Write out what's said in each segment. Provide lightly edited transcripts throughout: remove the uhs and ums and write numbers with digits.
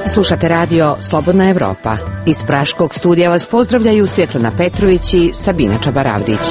Slušate radio Slobodna Evropa. Iz Praškog studija vas pozdravljaju Svjetlana Petrović i Sabina Čabaravdić.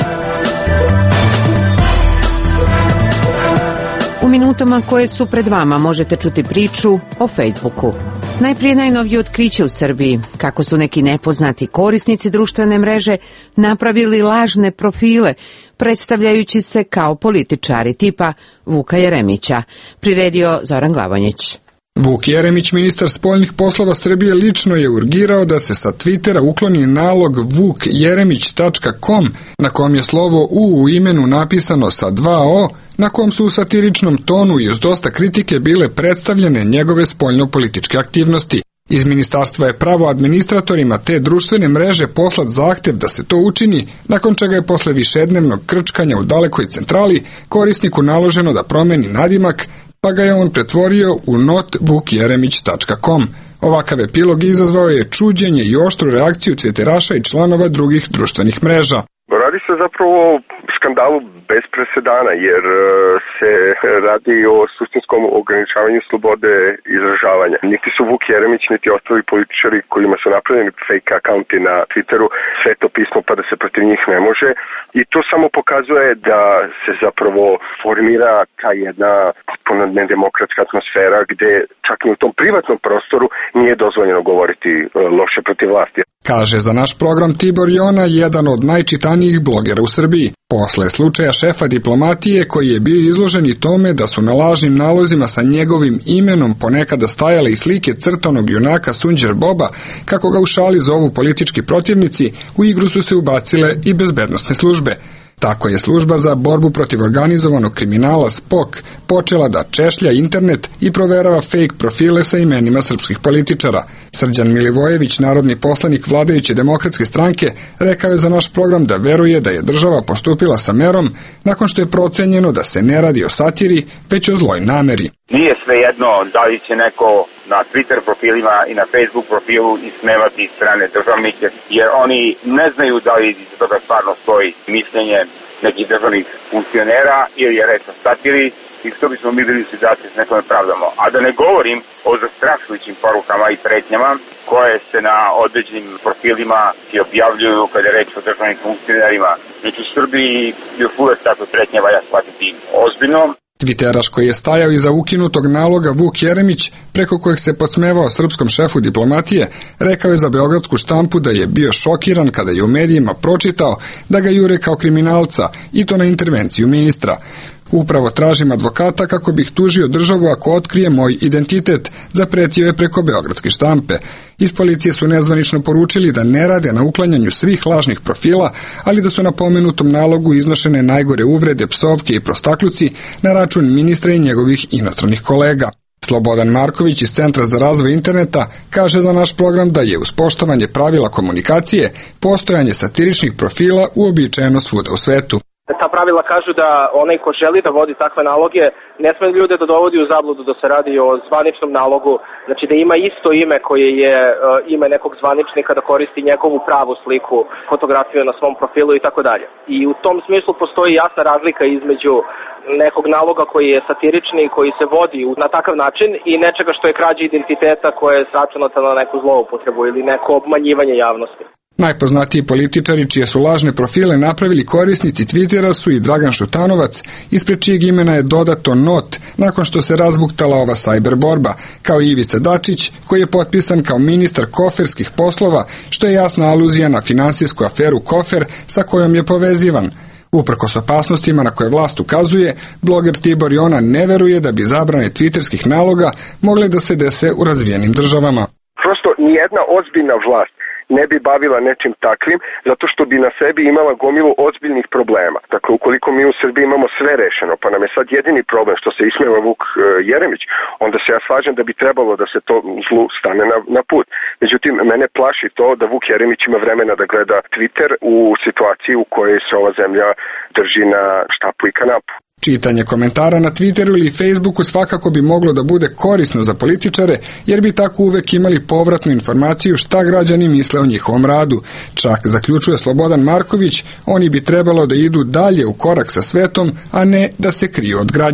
U minutama koje su pred vama možete čuti priču o Facebooku. Najprije najnovije otkriće u Srbiji, kako su neki nepoznati korisnici društvene mreže napravili lažne profile, predstavljajući se kao političari tipa Vuka Jeremića, priredio Zoran Glavonjić. Vuk Jeremić, ministar spoljnih poslova Srbije, lično je urgirao da se sa Twittera ukloni nalog vukjeremić.com, na kom je slovo U imenu napisano sa 2 O, na kom su u satiričnom tonu i uz dosta kritike bile predstavljene njegove spoljno-političke aktivnosti. Iz ministarstva je pravo administratorima te društvene mreže poslat zahtev da se to učini, nakon čega je posle višednevnog krčkanja u dalekoj centrali korisniku naloženo da promeni nadimak, pa ga je on pretvorio u not.vukjeremić.com. Ovakav epilog izazvao je čuđenje i oštru reakciju tviteraša i članova drugih društvenih mreža. Radi se zapravo o skandalu bez presedana, jer se radi o suštinskom ograničavanju slobode izražavanja. Niti su Vuk Jeremić, niti ostali političari kojima su napravljeni fake akaunti na Twitteru sveto pismo pa da se protiv njih ne može. I to samo pokazuje da se zapravo formira ta jedna potpuno nedemokratska atmosfera gde čak i u tom privatnom prostoru nije dozvoljeno govoriti loše protiv vlasti. Kaže za naš program Tibor Jona, jedan od najčitanijih blogera u Srbiji. Posle slučaja šefa diplomatije koji je bio izložen i tome da su na lažnim nalozima sa njegovim imenom ponekada stajale i slike crtanog junaka Sunđer Boba, kako ga u šali zovu politički protivnici, u igru su se ubacile i bezbednosne službe. Tako je služba za borbu protiv organizovanog kriminala SPOK počela da češlja internet i proverava fake profile sa imenima srpskih političara. Srđan Milivojević, narodni poslanik vladajuće demokratske stranke, rekao je za naš program da veruje da je država postupila sa merom nakon što je procenjeno da se ne radi o satiri, već o zloj nameri. Nije svejedno da li će neko na Twitter profilima i na Facebook profilu ismevati strane državnike, jer oni ne znaju da li iz toga stvarno stoji mišljenje nekih državnih funkcionera ili je reč o satiri, i što bismo mi bili da se s nekome pravdamo. A da ne govorim o zastrašujućim porukama i pretnjama koje se na određenim profilima i objavljuju kada je reč o državnim funkcionerima. Znači u Srbiji još uvek takve pretnje valja shvatiti ozbiljno. Twitteraš koji je stajao iza ukinutog naloga Vuk Jeremić, preko kojeg se podsmevao srpskom šefu diplomatije, rekao je za beogradsku štampu da je bio šokiran kada je u medijima pročitao da ga jure kao kriminalca, i to na intervenciju ministra. Upravo tražim advokata kako bih tužio državu ako otkrije moj identitet, zapretio je preko beogradske štampe. Iz policije su nezvanično poručili da ne rade na uklanjanju svih lažnih profila, ali da su na pomenutom nalogu iznošene najgore uvrede, psovke i prostakluci na račun ministra i njegovih inostranih kolega. Slobodan Marković iz Centra za razvoj interneta kaže za naš program da je uz poštovanje pravila komunikacije postojanje satiričnih profila uobičajeno svuda u svetu. Ta pravila kažu da onaj ko želi da vodi takve naloge ne sme ljude da dovodi u zabludu da se radi o zvaničnom nalogu, znači da ima isto ime koje je ime nekog zvaničnika, da koristi njegovu pravu sliku, fotografiju na svom profilu i tako dalje. I u tom smislu postoji jasna razlika između nekog naloga koji je satirični, koji se vodi na takav način, i nečega što je krađa identiteta koje je sračunato na neku zloupotrebu ili neko obmanjivanje javnosti. Najpoznatiji političari čije su lažne profile napravili korisnici Twittera su i Dragan Šutanovac, ispred čijeg imena je dodato not nakon što se razbuktala ova sajber borba, kao i Ivica Dačić, koji je potpisan kao ministar koferskih poslova, što je jasna aluzija na finansijsku aferu Kofer sa kojom je povezivan. Uprkos opasnostima na koje vlast ukazuje, bloger Tibor Jona ne veruje da bi zabrane twitterskih naloga mogle da se dese u razvijenim državama. Prosto nijedna ozbiljna vlast ne bi bavila nečim takvim, zato što bi na sebi imala gomilu ozbiljnih problema. Dakle, ukoliko mi u Srbiji imamo sve rešeno, pa nam je sad jedini problem što se ismeva Vuk Jeremić, onda se ja slažem da bi trebalo da se to zlu stane na put. Međutim, mene plaši to da Vuk Jeremić ima vremena da gleda Twitter u situaciji u kojoj se ova zemlja drži na štapu i kanapu. Čitanje komentara na Twitteru ili Facebooku svakako bi moglo da bude korisno za političare, jer bi tako uvek imali povratnu informaciju šta građani misle o njihovom radu. Čak, zaključuje Slobodan Marković, oni bi trebalo da idu dalje u korak sa svetom, a ne da se kriju od građana.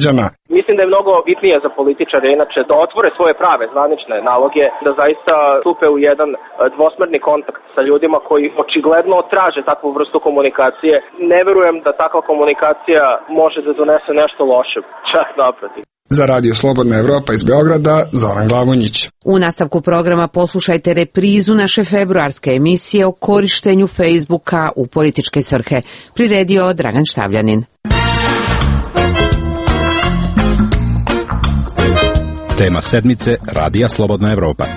Mislim da je mnogo bitnije za političare inače da otvore svoje prave zvanične naloge, da zaista stupe u jedan dvosmerni kontakt sa ljudima koji očigledno traže takvu vrstu komunikacije. Ne verujem da takva komunikacija može da donese nešto loše, čak naprotiv. Za Radio Slobodna Evropa iz Beograda, Zoran Glavonjić. U nastavku programa poslušajte reprizu naše februarske emisije o korištenju Facebooka u političke svrhe. Priredio Dragan Štavljanin. Tema sedmice Radija Slobodna Evropa.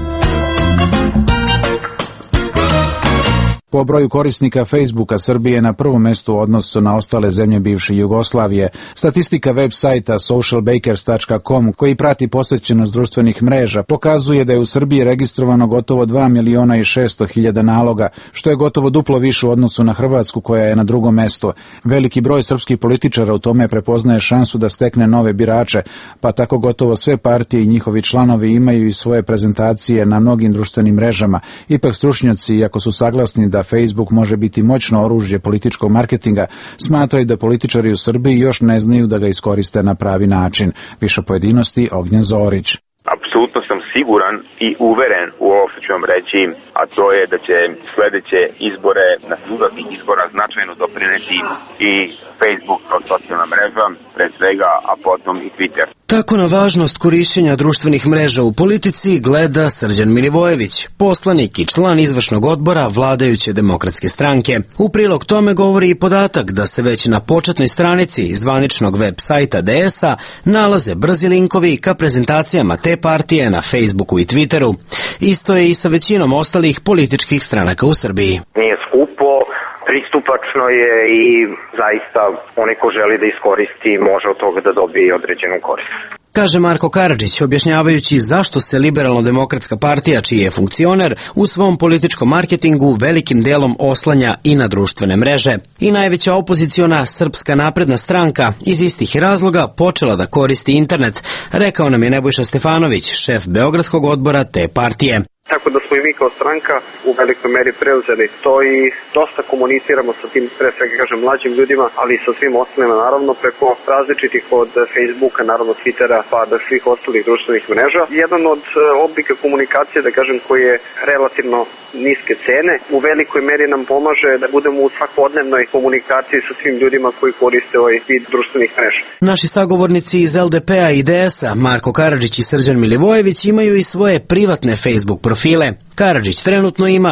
Po broju korisnika Facebooka Srbije na prvom mestu u odnosu na ostale zemlje bivše Jugoslavije. Statistika web sajta socialbakers.com, koji prati posjećenost društvenih mreža, pokazuje da je u Srbiji registrovano gotovo 2.600.000 naloga, što je gotovo duplo više u odnosu na Hrvatsku, koja je na drugom mestu. Veliki broj srpskih političara u tome prepoznaje šansu da stekne nove birače, pa tako gotovo sve partije i njihovi članovi imaju i svoje prezentacije na mnogim društvenim mrežama. Ipak stručnjaci, iako su saglasni da Facebook može biti moćno oružje političkog marketinga, smatraju da političari u Srbiji još ne znaju da ga iskoriste na pravi način. Više pojedinosti Ognjen Zorić. Apsolutno sam siguran i uveren u ovo što ću vam reći, a to je da će sledeće izbore, na sudatnih izbora, značajno doprineti i Facebook kao socijalna mreža, pre svega, a potom i Twitter. Tako na važnost korišćenja društvenih mreža u politici gleda Srđan Milivojević, poslanik i član izvršnog odbora vladajuće Demokratske stranke. U prilog tome govori i podatak da se već na početnoj stranici zvaničnog web sajta DS-a nalaze brzi linkovi ka prezentacijama te partije na Facebooku i Twitteru. Isto je i sa većinom ostalih političkih stranaka u Srbiji. Nije skupo, pristupačno je i zaista onaj ko želi da iskoristi može od toga da dobije određenu korist. Kaže Marko Karadžić, objašnjavajući zašto se Liberalno-demokratska partija, čiji je funkcioner, u svom političkom marketingu velikim delom oslanja i na društvene mreže. I najveća opoziciona Srpska napredna stranka iz istih razloga počela da koristi internet, rekao nam je Nebojša Stefanović, šef Beogradskog odbora te partije. Tako da smo i mi kao stranka u velikoj meri preuzeli to i dosta komuniciramo sa tim, pre svega kažem, mlađim ljudima, ali i sa svim ostalima, naravno, preko različitih od Facebooka, naravno Twittera, pa do svih ostalih društvenih mreža. Jedan od oblika komunikacije, da kažem, koji je relativno niske cene, u velikoj meri nam pomaže da budemo u svakodnevnoj komunikaciji sa svim ljudima koji koriste ovaj vid društvenih mreža. Naši sagovornici iz LDP-a i DS-a, Marko Karadžić i Srđan Milivojević, imaju i svoje privatne Facebook profile. Karadžić trenutno ima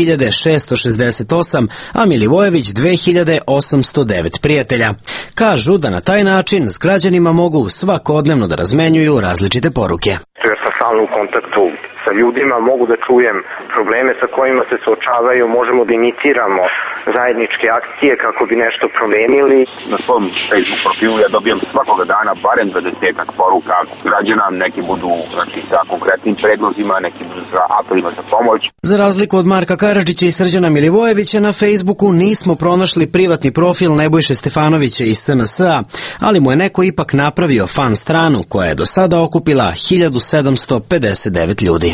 2668, a Milivojević 2809 prijatelja. Kažu da na taj način s građanima mogu svakodnevno da razmenjuju različite poruke. Ja sam stalno u kontaktu sa ljudima, mogu da čujem probleme sa kojima se suočavaju, možemo da iniciramo zajedničke akcije kako bi nešto promenili. Na svom Facebook profilu ja dobijam svakoga dana barem 20 poruka građana, neki budu sa konkretnim predlozima, neki budu sa apelima za pomoć. Za razliku od Marka Karadžića i Srđana Milivojevića, na Facebooku nismo pronašli privatni profil Nebojše Stefanovića iz SNS-a, ali mu je neko ipak napravio fan stranu koja je do sada okupila 1759 ljudi.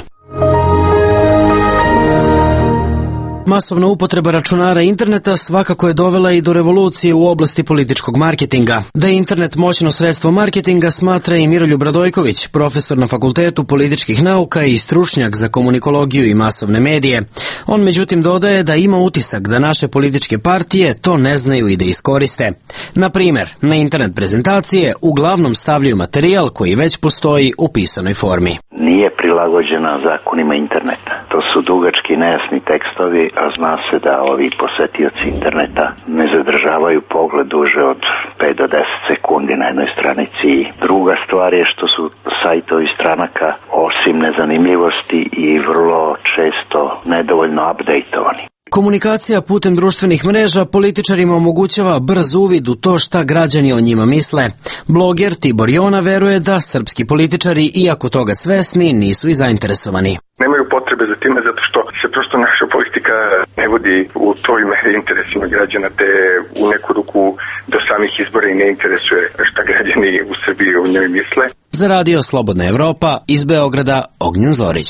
Masovna upotreba računara interneta svakako je dovela i do revolucije u oblasti političkog marketinga. Da je internet moćno sredstvo marketinga smatra i Miroljub Radojković, profesor na Fakultetu političkih nauka i stručnjak za komunikologiju i masovne medije. On međutim dodaje da ima utisak da naše političke partije to ne znaju i da iskoriste. Na primjer, na internet prezentacije uglavnom stavljaju materijal koji već postoji u pisanoj formi. Nije prilagođena zakonima interneta. To su dugački, nejasni tekstovi, a zna se da ovi posetioci interneta ne zadržavaju pogled duže od 5 do 10 sekundi na jednoj stranici. Druga stvar je što su sajtovi stranaka, osim nezanimljivosti, i vrlo često nedovoljno updateovani. Komunikacija putem društvenih mreža političarima omogućava brz uvid u to šta građani o njima misle. Bloger Tibor Jona veruje da srpski političari, iako toga svesni, nisu i zainteresovani. Nemaju potrebe za time zato što se prosto naša politika ne vodi u toj meri interesima građana, te u neku ruku do samih izbora i ne interesuje šta građani u Srbiji o njoj misle. Za Radio Slobodna Evropa iz Beograda, Ognjen Zorić.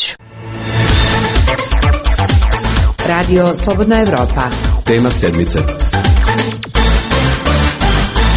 Radio Slobodna Evropa. Tema sedmice.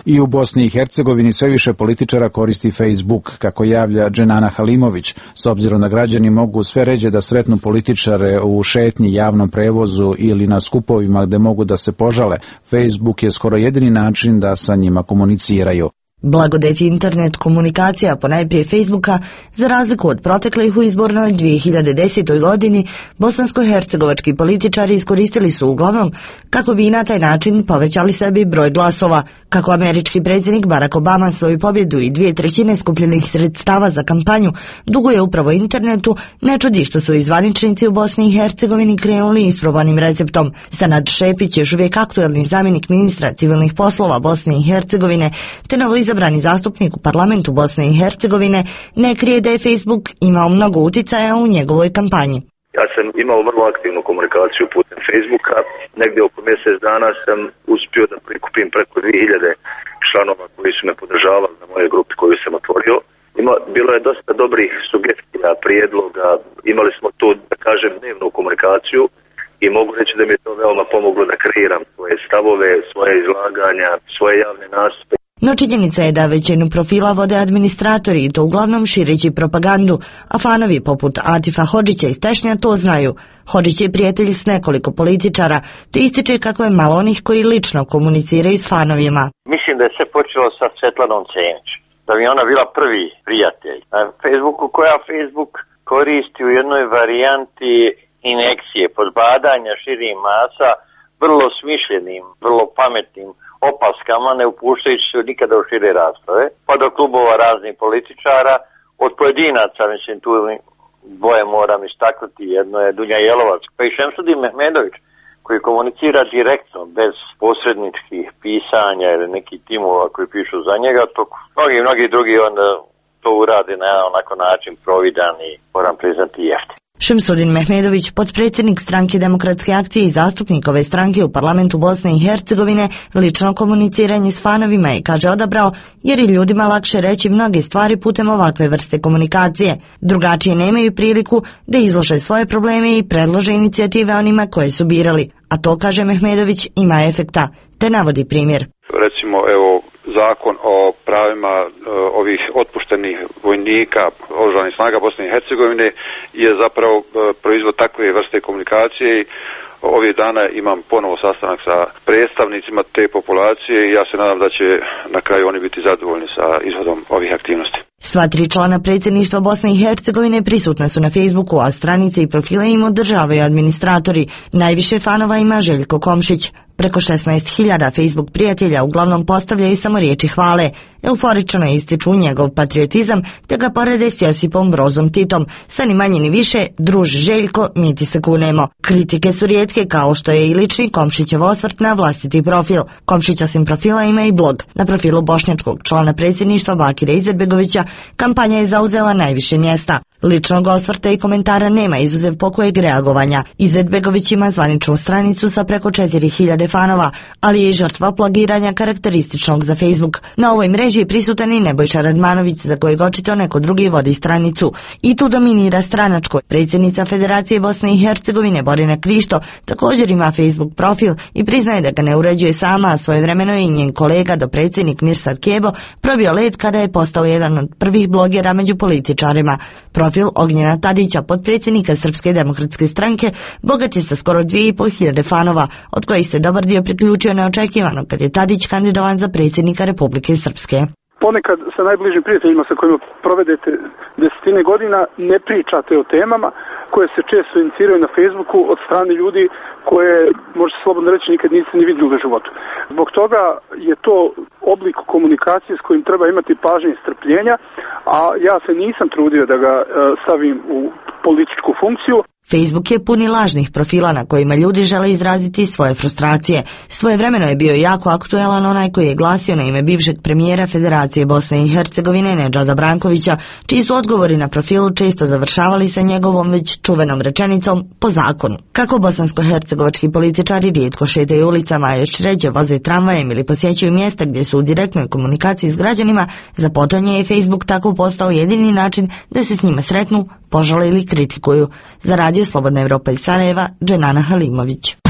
I u Bosni i Hercegovini sve više političara koristi Facebook, kako javlja Dženana Halimović, s obzirom da građani mogu sve ređe da sretnu političare u šetnji, javnom prevozu ili na skupovima gde mogu da se požale. Facebook je skoro jedini način da sa njima komuniciraju. Blagodeti internet komunikacija ponajprije Facebooka, za razliku od proteklih u izbornoj 2010. godini, bosansko-hercegovački političari iskoristili su uglavnom kako bi na taj način povećali sebi broj glasova. Kako američki predsjednik Barack Obama svoju pobjedu i 2/3 skupljenih sredstava za kampanju duguje upravo internetu, ne čudi što su i zvaničnici u Bosni i Hercegovini krenuli isprobanim receptom. Sanad Šepić, još uvijek aktuelni zamjenik ministra civilnih poslova Bosne i Hercegovine, te novoizabrani zastupnik u parlamentu Bosne i Hercegovine, ne krije da je Facebook imao mnogo uticaja u njegovoj kampanji. Ja sam imao vrlo aktivnu komunikaciju putem Facebooka. Negdje oko mjesec dana sam uspio da prikupim preko 2000 članova koji su me podržavali na moje grupi koju sam otvorio. Bilo je dosta dobrih sugestija, prijedloga. Imali smo tu, da kažem, dnevnu komunikaciju i mogu reći da mi je to veoma pomoglo da kreiram svoje stavove, svoje izlaganja, svoje javne nastupe. No činjenica je da većinu profila vode administratori i to uglavnom šireći propagandu, a fanovi poput Atifa Hodžića iz Tešnja to znaju. Hodžić je prijatelj s nekoliko političara, te ističe kako je malo onih koji lično komuniciraju s fanovima. Mislim da je sve počelo sa Svetlanom Cenić, da mi ona bila prvi prijatelj. Na Facebooku, koja Facebook koristi u jednoj varijanti injekcije, podbadanja širih masa, vrlo smišljenim, vrlo pametnim opaskama, ne upuštajući se nikada u šire rasprave, pa do klubova raznih političara, od pojedinaca, mislim, tu dvoje moram istaknuti, jedno je Dunja Jelovac, pa i Šemsudin Mehmedović, koji komunicira direktno, bez posredničkih pisanja ili nekih timova koji pišu za njega, to mnogi drugi onda to urade na onako način providan i, moram priznati, jeftin. Šemsudin Mehmedović, potpredsjednik Stranke demokratske akcije i zastupnik ove stranke u parlamentu Bosne i Hercegovine, lično komuniciranje s fanovima je, kaže, odabrao jer je ljudima lakše reći mnoge stvari putem ovakve vrste komunikacije. Drugačije nemaju priliku da izlože svoje probleme i predlože inicijative onima koje su birali, a to, kaže Mehmedović, ima efekta, te navodi primjer. Recimo, evo, zakon o pravima ovih otpuštenih vojnika oružanih snaga Bosne i Hercegovine je zapravo proizvod takve vrste komunikacije i ovih dana imam ponovo sastanak sa predstavnicima te populacije i ja se nadam da će na kraju oni biti zadovoljni sa izvodom ovih aktivnosti. Sva 3 člana predsjedništva Bosne i Hercegovine prisutna su na Facebooku, a stranice i profile im održavaju administratori. Najviše fanova ima Željko Komšić. Preko 16.000 Facebook prijatelja uglavnom postavljaju samo riječi hvale. Euforično ističu njegov patriotizam, te ga porede s Josipom Brozom Titom. Sa ni manje ni više, druž Željko, mi ti se kunemo. Kritike su rijetke, kao što je i lični Komšićev osvrt na vlastiti profil. Komšić osim profila ima i blog. Na profilu bošnjačkog člana predsjedništva Bakira Izetbegovića kampanja je zauzela najviše mjesta. Ličnog osvrta i komentara nema, izuzev pokojeg reagovanja. Izetbegović ima zvaničnu stranicu sa preko 4.000 fanova, ali je i žrtva plagiranja karakterističnog za Facebook. Na ovoj mreži je prisutan i Nebojša Radmanović, za kojeg očito neko drugi vodi stranicu. I tu dominira stranačko. Predsjednica Federacije Bosne i Hercegovine Borina Krišto također ima Facebook profil i priznaje da ga ne uređuje sama, a svojevremeno je i njen kolega dopredsjednik Mirsad Kebo probio led kada je postao jedan od prvih blogera među političarima. Profil Ognjena Tadića, potpredsjednika Srpske demokratske stranke, bogat je sa skoro 2.500 fanova, od kojih se dobar dio priključio neočekivano kad je Tadić kandidovan za predsjednika Republike Srpske. Ponekad sa najbližim prijateljima sa kojima provedete desetine godina ne pričate o temama koje se često iniciraju na Facebooku od strane ljudi koje, može se slobodno reći, nikad niste ni vidjeli u životu. Zbog toga je to oblik komunikacije s kojim treba imati pažnje i strpljenja, a ja se nisam trudio da ga stavim u političku funkciju. Facebook je puni lažnih profila na kojima ljudi žele izraziti svoje frustracije. Svojevremeno je bio jako aktuelan onaj koji je glasio na ime bivšeg premijera Federacije Bosne i Hercegovine Nedžada Brankovića, čiji su odgovori na profilu često završavali sa njegovom već čuvenom rečenicom po zakonu. Kako bosansko-hercegovački političari rijetko šetaju ulicama, a još ređe voze tramvajem ili posjećuju mjesta gdje su u direktnoj komunikaciji s građanima, za potonje je Facebook tako postao jedini način da se s njima sretnu, požale ili kritikuju. Za Radio Slobodna Evropa iz Sarajeva, Dženana Halimović.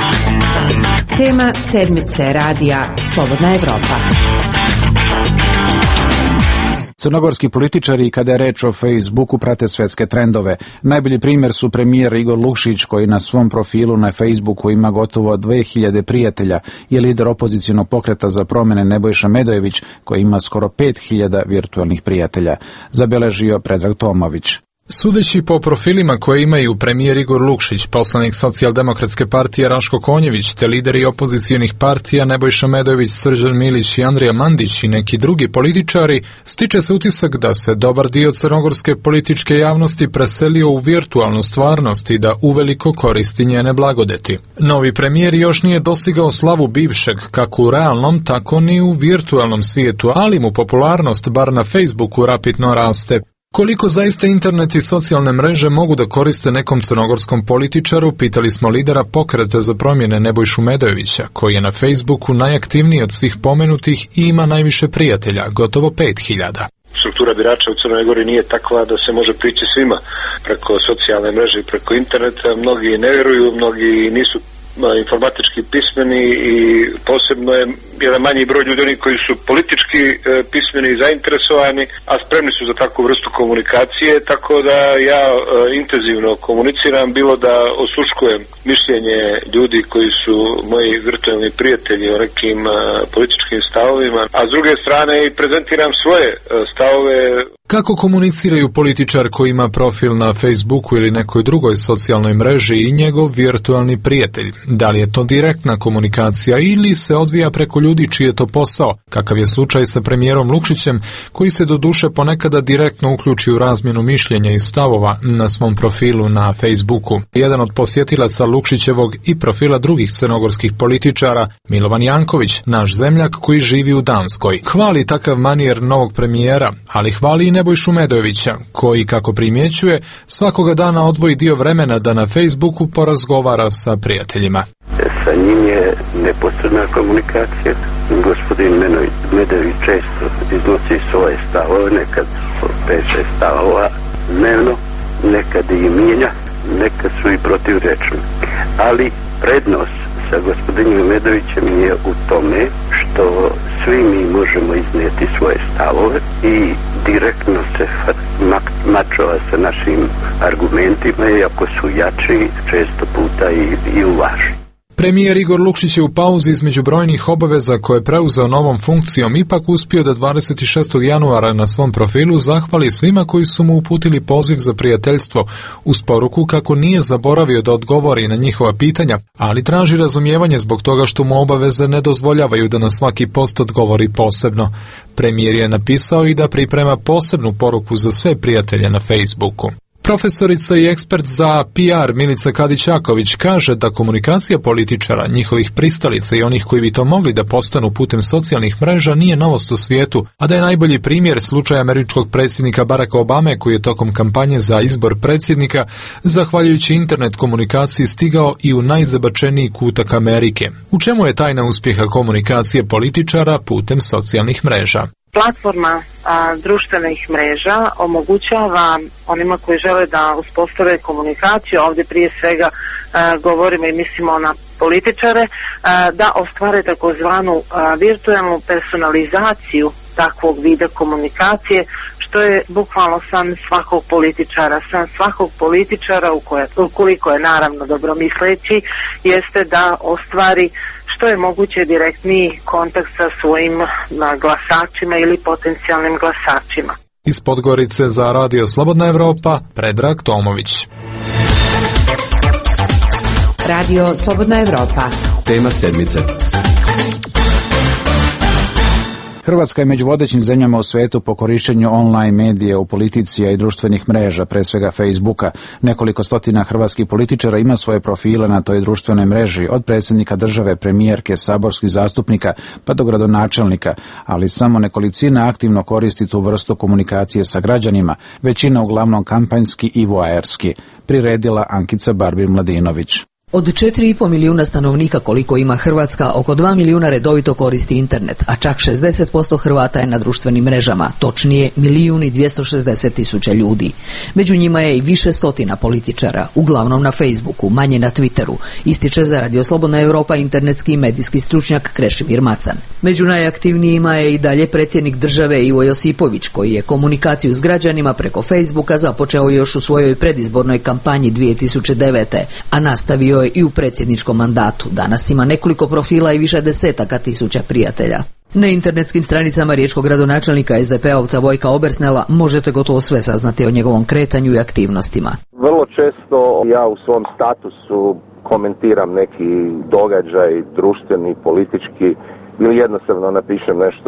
Tema sedmice radija Slobodna Evropa. Crnogorski političari, kada je reč o Facebooku, prate svetske trendove. Najbolji primjer su premijer Igor Lukšić, koji na svom profilu na Facebooku ima gotovo 2000 prijatelja, i lider opozicionog pokreta za promjene Nebojša Medojević, koji ima skoro 5000 virtualnih prijatelja, zabeležio Predrag Tomović. Sudeći po profilima koje imaju premijer Igor Lukšić, poslanik Socijaldemokratske partije Raško Konjević, te lideri opozicijonih partija Nebojša Medojević, Srđan Milić i Andrija Mandić i neki drugi političari, stiče se utisak da se dobar dio crnogorske političke javnosti preselio u virtualnu stvarnost i da uveliko koristi njene blagodeti. Novi premijer još nije dostigao slavu bivšeg, kako u realnom, tako ni u virtualnom svijetu, ali mu popularnost, bar na Facebooku, rapidno raste. Koliko zaista internet i socijalne mreže mogu da koriste nekom crnogorskom političaru, pitali smo lidera pokreta za promjene Nebojšu Medojevića, koji je na Facebooku najaktivniji od svih pomenutih i ima najviše prijatelja, gotovo 5000. Struktura birača u Crnoj Gori nije takva da se može prići svima preko socijalne mreže i preko interneta. Mnogi ne vjeruju, mnogi nisu informatički pismeni i posebno je jedan manji broj ljudi oni koji su politički pismeni i zainteresovani, a spremni su za takvu vrstu komunikacije, tako da ja intenzivno komuniciram, bilo da osluškujem mišljenje ljudi koji su moji virtualni prijatelji o nekim političkim stavovima, a s druge strane i prezentiram svoje stavove. Kako komuniciraju političar koji ima profil na Facebooku ili nekoj drugoj socijalnoj mreži i njegov virtualni prijatelj? Da li je to direktna komunikacija ili se odvija preko ljudi čiji je to posao, kakav je slučaj sa premijerom Lukšićem, koji se doduše ponekada direktno uključi u razmjenu mišljenja i stavova na svom profilu na Facebooku. Jedan od posjetilaca Lukšićevog i profila drugih crnogorskih političara, Milovan Janković, naš zemljak koji živi u Danskoj, hvali takav manijer novog premijera, ali hvali i Nebojšu Medojevića, koji, kako primjećuje, svakoga dana odvoji dio vremena da na Facebooku porazgovara sa prijateljima. Sa njim je neposredna komunikacija. Gospodin Medojević često iznosi svoje stavove, nekad 5-6 stavova dnevno, nekad i mijenja, nekad su i protivrečni. Ali prednost sa gospodinom Medojevićem je u tome što svi mi možemo iznijeti svoje stavove i direktno se mačova sa našim argumentima, iako su jači, često puta i uvaži. Premijer Igor Lukšić je u pauzi između brojnih obaveza koje je preuzeo novom funkcijom ipak uspio da 26. januara na svom profilu zahvali svima koji su mu uputili poziv za prijateljstvo, uz poruku kako nije zaboravio da odgovori na njihova pitanja, ali traži razumijevanje zbog toga što mu obaveze ne dozvoljavaju da na svaki post odgovori posebno. Premijer je napisao i da priprema posebnu poruku za sve prijatelje na Facebooku. Profesorica i ekspert za PR Milica Kadić-Jaković kaže da komunikacija političara, njihovih pristalica i onih koji bi to mogli da postanu putem socijalnih mreža nije novost u svijetu, a da je najbolji primjer slučaj američkog predsjednika Baracka Obame koji je tokom kampanje za izbor predsjednika, zahvaljujući internet komunikaciji, stigao i u najzabačeniji kutak Amerike. U čemu je tajna uspjeha komunikacije političara putem socijalnih mreža? Platforma društvenih mreža omogućava onima koji žele da uspostave komunikaciju, ovdje prije svega govorimo i mislimo na političare, da ostvare takozvanu virtualnu personalizaciju takvog vida komunikacije, što je bukvalno san svakog političara. San svakog političara, ukoliko je naravno dobromisleći, jeste da ostvari što je moguće direktniji kontakt sa svojim glasačima ili potencijalnim glasačima. Iz Podgorice za Radio Slobodna Evropa, Predrag Tomović. Radio Slobodna Evropa. Tema sedmice. Hrvatska je među vodećim zemljama u svijetu po korištenju online medija u politici i društvenih mreža, pre svega Facebooka. Nekoliko stotina hrvatskih političara ima svoje profile na toj društvenoj mreži, od predsjednika države, premijerke, saborskih zastupnika pa do gradonačelnika, ali samo nekolicina aktivno koristi tu vrstu komunikacije sa građanima, većina uglavnom kampanjski i voajerski, priredila Ankica Barbir Mladinović. Od 4,5 milijuna stanovnika koliko ima Hrvatska, oko 2 milijuna redovito koristi internet, a čak 60% Hrvata je na društvenim mrežama, točnije 1.260.000 ljudi. Među njima je i više stotina političara, uglavnom na Facebooku, manje na Twitteru, ističe za Radio Slobodna Europa internetski i medijski stručnjak Krešimir Macan. Među najaktivnijima je i dalje predsjednik države Ivo Josipović, koji je komunikaciju s građanima preko Facebooka započeo još u svojoj predizbornoj kampanji 2009. a nastavio i u predsjedničkom mandatu. Danas ima nekoliko profila i više desetaka tisuća prijatelja. Na internetskim stranicama riječkog gradonačelnika SDP-ovca Vojka Obersnela možete gotovo sve saznati o njegovom kretanju i aktivnostima. Vrlo često ja u svom statusu komentiram neki događaj, društveni, politički, ili jednostavno napišem nešto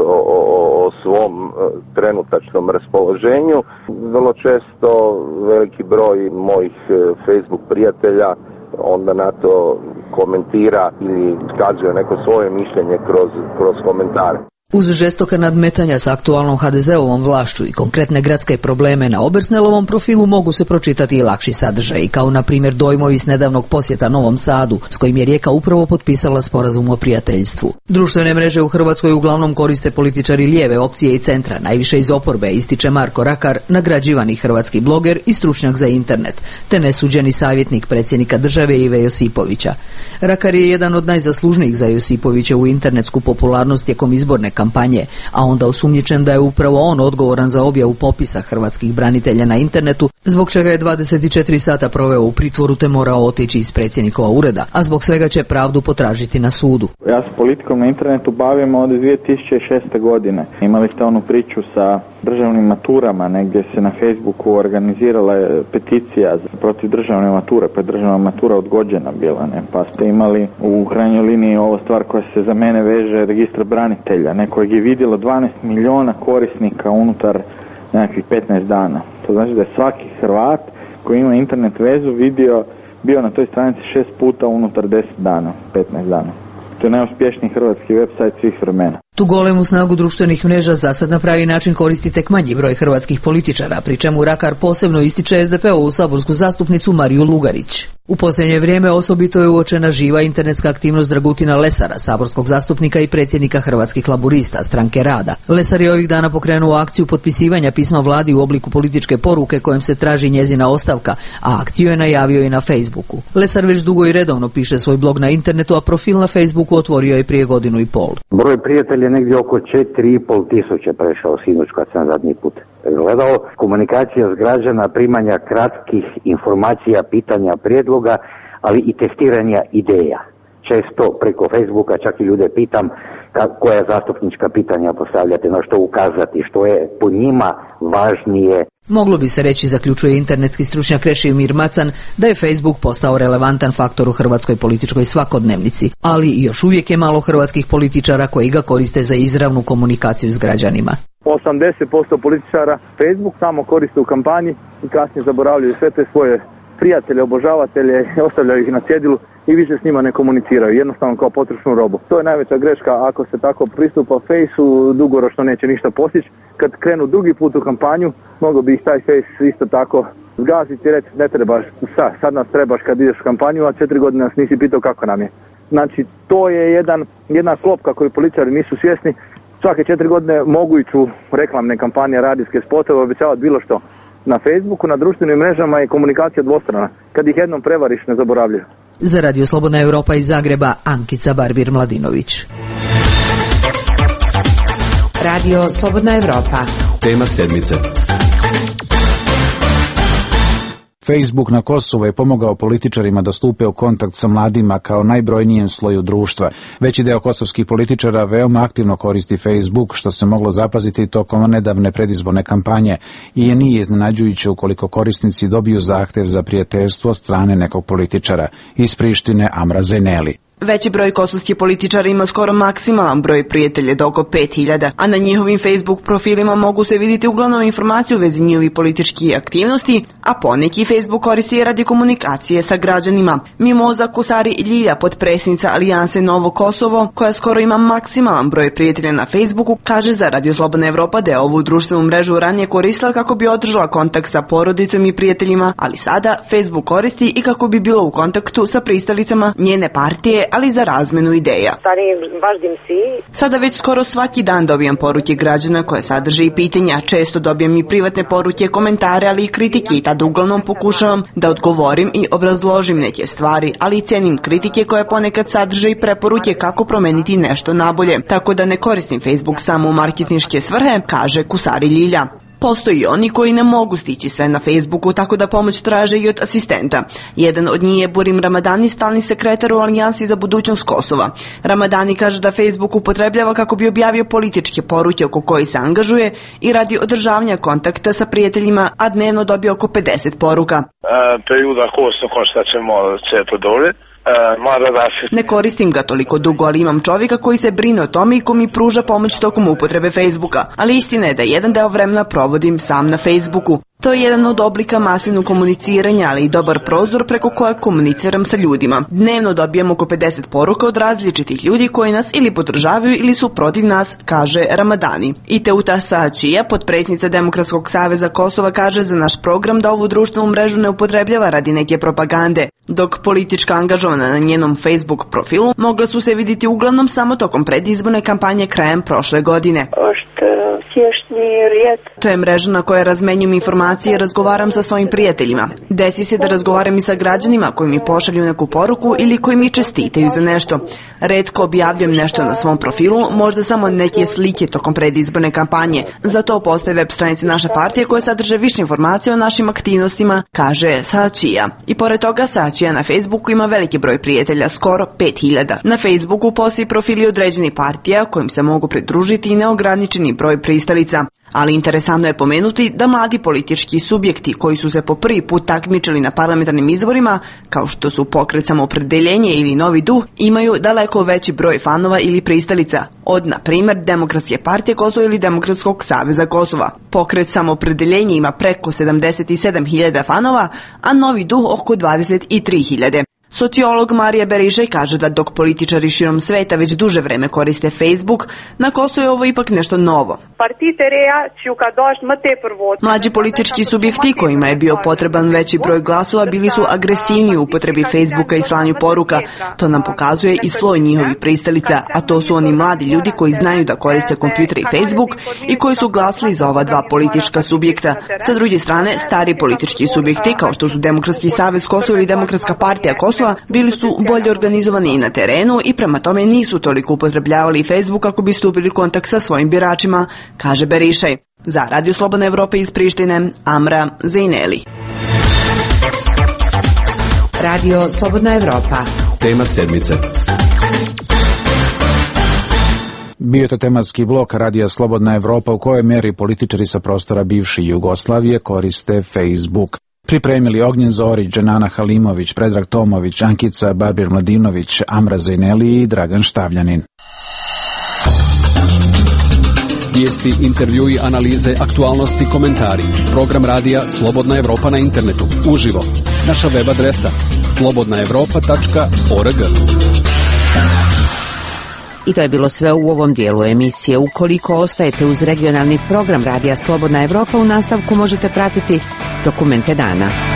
o svom trenutačnom raspoloženju. Vrlo često veliki broj mojih Facebook prijatelja onda na to komentira ili iskazuje neko svoje mišljenje kroz komentare. Uz žestoka nadmetanja s aktualnom HDZ-ovom vlašću i konkretne gradske probleme na Obersnelovom profilu mogu se pročitati i lakši sadržaji, kao na primjer dojmovi s nedavnog posjeta Novom Sadu, s kojim je Rijeka upravo potpisala sporazum o prijateljstvu. Društvene mreže u Hrvatskoj uglavnom koriste političari lijeve opcije i centra, najviše iz oporbe, ističe Marko Rakar, nagrađivani hrvatski bloger i stručnjak za internet, te nesuđeni savjetnik predsjednika države Ive Josipovića. Rakar je jedan od najzaslužnijih za Josipovićevu internetsku popularnost tijekom izborne kampanje, a onda osumnjičen da je upravo on odgovoran za objavu popisa hrvatskih branitelja na internetu, zbog čega je 24 sata proveo u pritvoru te morao otići iz predsjednikova ureda, a zbog svega će pravdu potražiti na sudu. Ja se politikom na internetu bavim od 2006. godine. Imali ste onu priču sa državnim maturama, negdje se na Facebooku organizirala peticija protiv državne mature, pa je državna matura odgođena bila, ne? Pa ste imali u krajnjoj liniji ovo stvar koja se za mene veže registar branitelja, kojeg je vidjelo 12 milijuna korisnika unutar nekakvih 15 dana. To znači da je svaki Hrvat koji ima internet vezu bio na toj stranici 6 puta unutar 10 dana, 15 dana. To je najuspješniji hrvatski website svih vremena. Tu golemu snagu društvenih mreža za sad na pravi način koristi tek manji broj hrvatskih političara, pri čemu Rakar posebno ističe SDP-ovu saborsku zastupnicu Mariju Lugarić. U posljednje vrijeme osobito je uočena živa internetska aktivnost Dragutina Lesara, saborskog zastupnika i predsjednika Hrvatskih laburista, Stranke rada. Lesar je ovih dana pokrenuo akciju potpisivanja pisma vladi u obliku političke poruke kojem se traži njezina ostavka, a akciju je najavio i na Facebooku. Lesar već dugo i redovno piše svoj blog na internetu, a profil na Facebooku otvorio je prije godinu i pol. Broj prijatelja je negdje oko 4,5 tisuće prešao sinoć kad sam zadnji put gledao. Komunikacija s građana, primanja kratkih informacija, pitanja, prijedloga, ali i testiranja ideja. Često preko Facebooka čak i ljude pitam koja zastupnička pitanja postavljate, na što ukazati, što je po njima važnije. Moglo bi se reći, zaključuje internetski stručnjak Krešimir Macan, da je Facebook postao relevantan faktor u hrvatskoj političkoj svakodnevnici, ali još uvijek je malo hrvatskih političara koji ga koriste za izravnu komunikaciju s građanima. 80% političara Facebook samo koriste u kampanji i kasnije zaboravljaju sve te svoje prijatelje, obožavatelje, ostavljaju ih na cjedilu i više s njima ne komuniciraju, jednostavno kao potrošnu robu. To je najveća greška, ako se tako pristupa Fejsu, dugoročno neće ništa postići. Kad krenu drugi put u kampanju, mogao bi ih taj Fejs isto tako zgaziti i reći ne trebaš, sad nas trebaš kad ideš u kampanju, a 4 godine nas nisi pitao kako nam je. Znači, to je jedna klopka koju političari nisu svjesni. Svake 4 godine mogu ići u reklamne kampanje, radijske spotove, obećavati bilo što. Na Facebooku, na društvenim mrežama je komunikacija dvostrana. Kad ih jednom prevariš, ne zaboravljaju. Za Radio Slobodna Europa iz Zagreba, Ankica Barbir-Mladinović. Radio Slobodna Europa. Tema sedmice. Facebook na Kosovu je pomogao političarima da stupe u kontakt sa mladima kao najbrojnijem sloju društva. Veći deo kosovskih političara veoma aktivno koristi Facebook, što se moglo zapaziti tokom nedavne predizborne kampanje, i nije iznenađujuće ukoliko korisnici dobiju zahtev za prijateljstvo od strane nekog političara. Iz Prištine Amra Zeneli. Veći broj kosovskih političara ima skoro maksimalan broj prijatelja do oko 5000, a na njihovim Facebook profilima mogu se vidjeti uglavnom informacije u vezi njihovih političkih aktivnosti, a poneki Facebook koristi radi komunikacije sa građanima. Mimoza Kusari Ljilja, potpredsjednica Alijanse Novo Kosovo, koja skoro ima maksimalan broj prijatelja na Facebooku, kaže za Radio Slobodna Evropa da je ovu društvenu mrežu ranije koristila kako bi održala kontakt sa porodicom i prijateljima, ali sada Facebook koristi i kako bi bilo u kontaktu sa pristalicama njene partije, ali za razmenu ideja. Sada već skoro svaki dan dobijam poruke građana koje sadrže i pitanja, često dobijam i privatne poruke, komentare, ali i kritike i tada uglavnom pokušavam da odgovorim i obrazložim neke stvari, ali i cenim kritike koje ponekad sadrže i preporuke kako promeniti nešto nabolje, tako da ne koristim Facebook samo u marketinške svrhe, kaže Kusari Ljilja. Postoji i oni koji ne mogu stići sve na Facebooku, tako da pomoć traže i od asistenta. Jedan od njih je Burim Ramadani, stalni sekretar u Alijansi za budućnost Kosova. Ramadani kaže da Facebook upotrebljava kako bi objavio političke poruke oko koji se angažuje i radi održavanja kontakta sa prijateljima, a dnevno dobije oko 50 poruka. Ne koristim ga toliko dugo, ali imam čovjeka koji se brine o tome i ko mi pruža pomoć tokom upotrebe Facebooka. Ali istina je da jedan deo vremena provodim sam na Facebooku. To je jedan od oblika masivnog komuniciranja, ali i dobar prozor preko kojeg komuniciram sa ljudima. Dnevno dobijam oko 50 poruka od različitih ljudi koji nas ili podržavaju ili su protiv nas, kaže Ramadani. I Teuta Sačija, potpredsjednica Demokratskog saveza Kosova, kaže za naš program da ovu društvenu mrežu ne upotrebljava radi neke propagande, dok politička angažovana na njenom Facebook profilu mogla su se vidjeti uglavnom samo tokom predizborne kampanje krajem prošle godine. To je mreža na kojoj razmenjujem informacije i razgovaram sa svojim prijateljima. Desi se da razgovaram i sa građanima koji mi pošalju neku poruku ili koji mi čestitaju za nešto. Retko objavljujem nešto na svom profilu, možda samo neke slike tokom predizborne kampanje. Zato postoje web stranice naše partije koje sadrže više informacije o našim aktivnostima, kaže Sačija. I pored toga Sačija na Facebooku ima veliki broj prijatelja, skoro 5000. Na Facebooku postoji profili određenih partija kojim se mogu pridružiti i neograničeni broj pristalica. Ali interesantno je pomenuti da mladi politički subjekti koji su se po prvi put takmičili na parlamentarnim izborima, kao što su Pokret Samoopredeljenje ili Novi duh, imaju daleko veći broj fanova ili pristalica od, na primjer, Demokratske partije Kosova ili Demokratskog saveza Kosova. Pokret Samoopredeljenje ima preko 77.000 fanova, a Novi duh oko 23.000. Sociolog Marija Berišaj kaže da dok političari širom sveta već duže vreme koriste Facebook, na Kosovu je ovo ipak nešto novo. Mlađi politički subjekti kojima je bio potreban veći broj glasova bili su agresivniji u upotrebi Facebooka i slanju poruka. To nam pokazuje i sloj njihovih pristalica, a to su oni mladi ljudi koji znaju da koriste kompjuter i Facebook i koji su glasili za ova dva politička subjekta. Sa druge strane, stari politički subjekti kao što su Demokratski savez Kosova ili Demokratska partija Kosova bili su bolje organizovani i na terenu i prema tome nisu toliko upotrebljavali Facebook kako bi stupili u kontakt sa svojim biračima, kaže Berišaj. Za Radio Slobodna Evropa iz Prištine, Amra Zejneli. Radio Slobodna Evropa. Tema sedmice. Bio je to tematski blok Radija Slobodna Evropa u kojoj meri političari sa prostora bivše Jugoslavije koriste Facebook. Pripremili Ognjen Zorić, Dženana Halimović, Predrag Tomović, Ankica Barbir Mladinović, Amra Zejneli i Dragan Štavljanin. Vijesti, intervjui, analize, aktualnosti, komentari. Program radija Slobodna Evropa na internetu. Uživo. Naša web adresa slobodnaevropa.org. I to je bilo sve u ovom dijelu emisije. Ukoliko ostajete uz regionalni program Radija Slobodna Evropa, u nastavku možete pratiti Dokumente dana.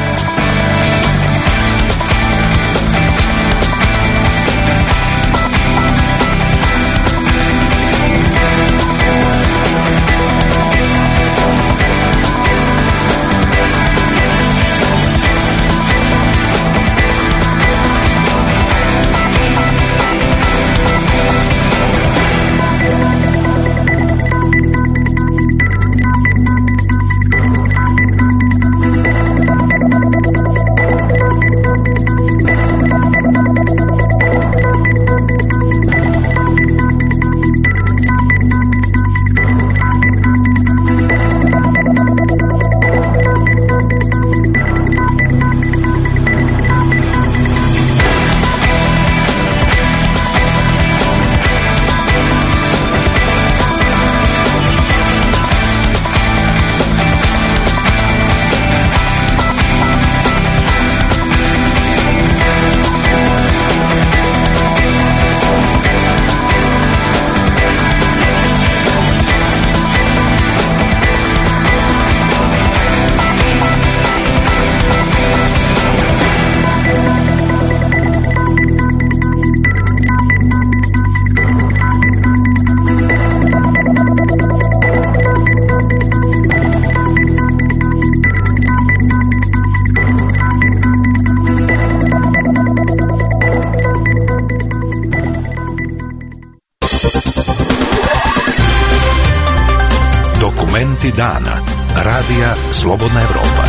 Momenti dana. Radija Slobodna Evropa.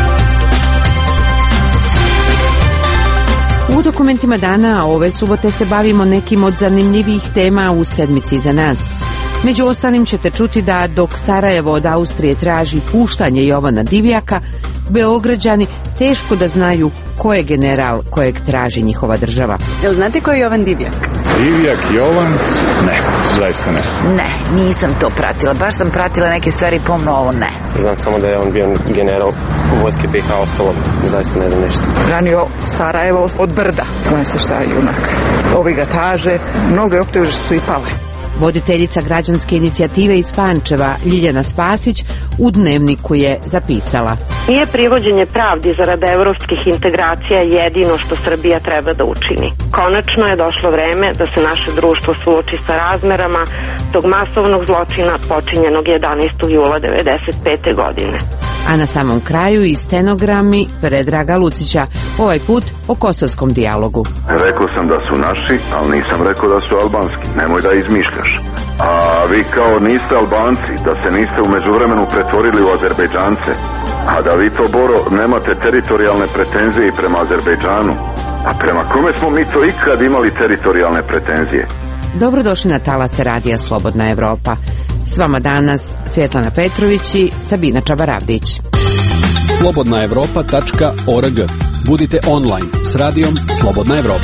U dokumentima dana ove subote se bavimo nekim od zanimljivih tema u sedmici iza nas. Među ostalim ćete čuti da dok Sarajevo od Austrije traži puštanje Jovana Divjaka, Beograđani teško da znaju ko je general kojeg traži njihova država. Jel znate ko je Jovan Divjak? Divjak Jovan? Ne, zaista ne. Ne, nisam to pratila. Baš sam pratila neke stvari, pomno ovo ne. Znam samo da je on bio general u vojske BiH, ostalo zaista ne znam ništa. Branio Sarajevo od brda. Zna se šta je junak. Ovi ga taže, mnoge optužbe su i pale. Voditeljica građanske inicijative iz Pančeva, Ljiljana Spasić, u Dnevniku je zapisala: Nije privođenje pravdi zarad evropskih integracija jedino što Srbija treba da učini. Konačno je došlo vreme da se naše društvo suoči sa razmerama tog masovnog zločina počinjenog 11. jula 1995. godine. A na samom kraju i stenogrami Predraga Lucića, ovaj put o kosovskom dijalogu. Rekao sam da su naši, ali nisam rekao da su albanski. Nemoj da izmišljaš. A vi kao niste Albanci, da se niste u međuvremenu pretvorili u Azerbejdžance, a da vi to, Boro, nemate teritorijalne pretenzije i prema Azerbejdžanu. A prema kome smo mi to ikad imali teritorijalne pretenzije? Dobrodošli na talase Radija Slobodna Evropa. S vama danas Svjetlana Petrović i Sabina Čabaravdić. slobodnaevropa.org. Budite online s radijom Slobodna Evropa.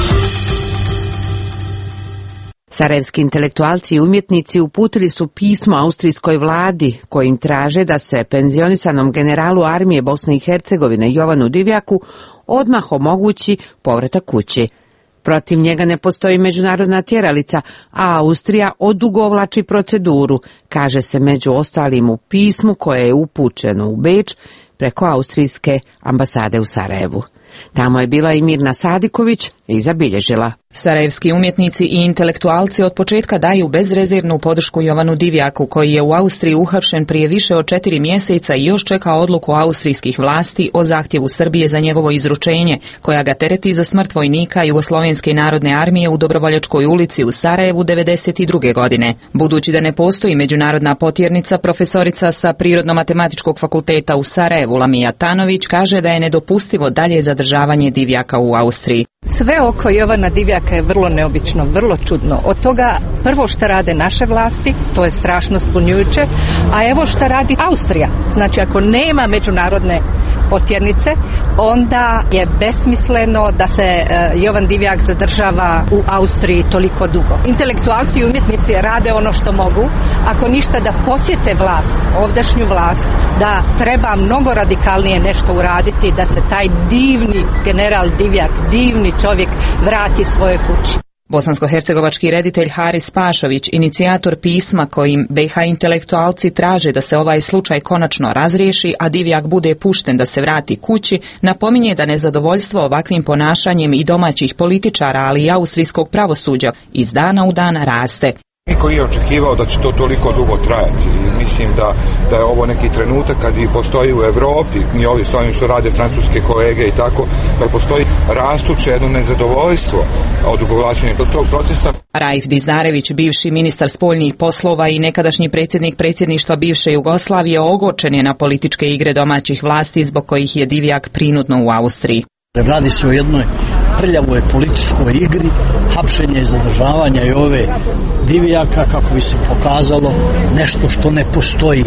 Sarajevski intelektualci i umjetnici uputili su pismo austrijskoj vladi kojim traže da se penzionisanom generalu armije Bosne i Hercegovine Jovanu Divjaku odmah omogući povratak kući. Protiv njega ne postoji međunarodna tjeralica, a Austrija odugovlači proceduru, kaže se među ostalim u pismu koje je upućeno u Beč preko austrijske ambasade u Sarajevu. Tamo je bila i Mirna Sadiković i zabilježila: Sarajevski umjetnici i intelektualci od početka daju bezrezervnu podršku Jovanu Divjaku, koji je u Austriji uhapšen prije više od 4 mjeseca i još čeka odluku austrijskih vlasti o zahtjevu Srbije za njegovo izručenje, koja ga tereti za smrt vojnika Jugoslovenske narodne armije u Dobrovoljačkoj ulici u Sarajevu 1992. godine. Budući da ne postoji međunarodna potjernica, profesorica sa Prirodno-matematičkog fakulteta u Sarajevu Lamija Tanović kaže da je nedopustivo dalje zadržavanje Divjaka u Austriji. Sve oko Jovana Divjaka je vrlo neobično, vrlo čudno. Od toga prvo što rade naše vlasti, to je strašno zbunjujuće, a evo što radi Austrija. Znači ako nema međunarodne potjernice, onda je besmisleno da se Jovan Divjak zadržava u Austriji toliko dugo. Intelektualci i umjetnici rade ono što mogu, ako ništa da podsjete vlast, ovdašnju vlast, da treba mnogo radikalnije nešto uraditi, da se taj divni general Divjak, divni čovjek vrati svoje kući. Bosansko-hercegovački reditelj Haris Pašović, inicijator pisma kojim BiH intelektualci traže da se ovaj slučaj konačno razriješi, a Divjak bude pušten da se vrati kući, napominje da nezadovoljstvo ovakvim ponašanjem i domaćih političara, ali i austrijskog pravosuđa iz dana u dan raste. Niko nije očekivao da će to toliko dugo trajati. Mislim da je ovo neki trenutak kad i postoji u Evropi, i ovdje s ovim što rade francuske kolege i tako, da postoji rastuće jedno nezadovoljstvo odugovlačenja tog procesa. Raif Dizdarević, bivši ministar spoljnih poslova i nekadašnji predsjednik predsjedništva bivše Jugoslavije, ogorčen je na političke igre domaćih vlasti zbog kojih je Divjak prinudno u Austriji. Radi se o jednoj prljavoj političkoj igri, hapšenja i zadržavanja i ove Divjaka kako bi se pokazalo nešto što ne postoji.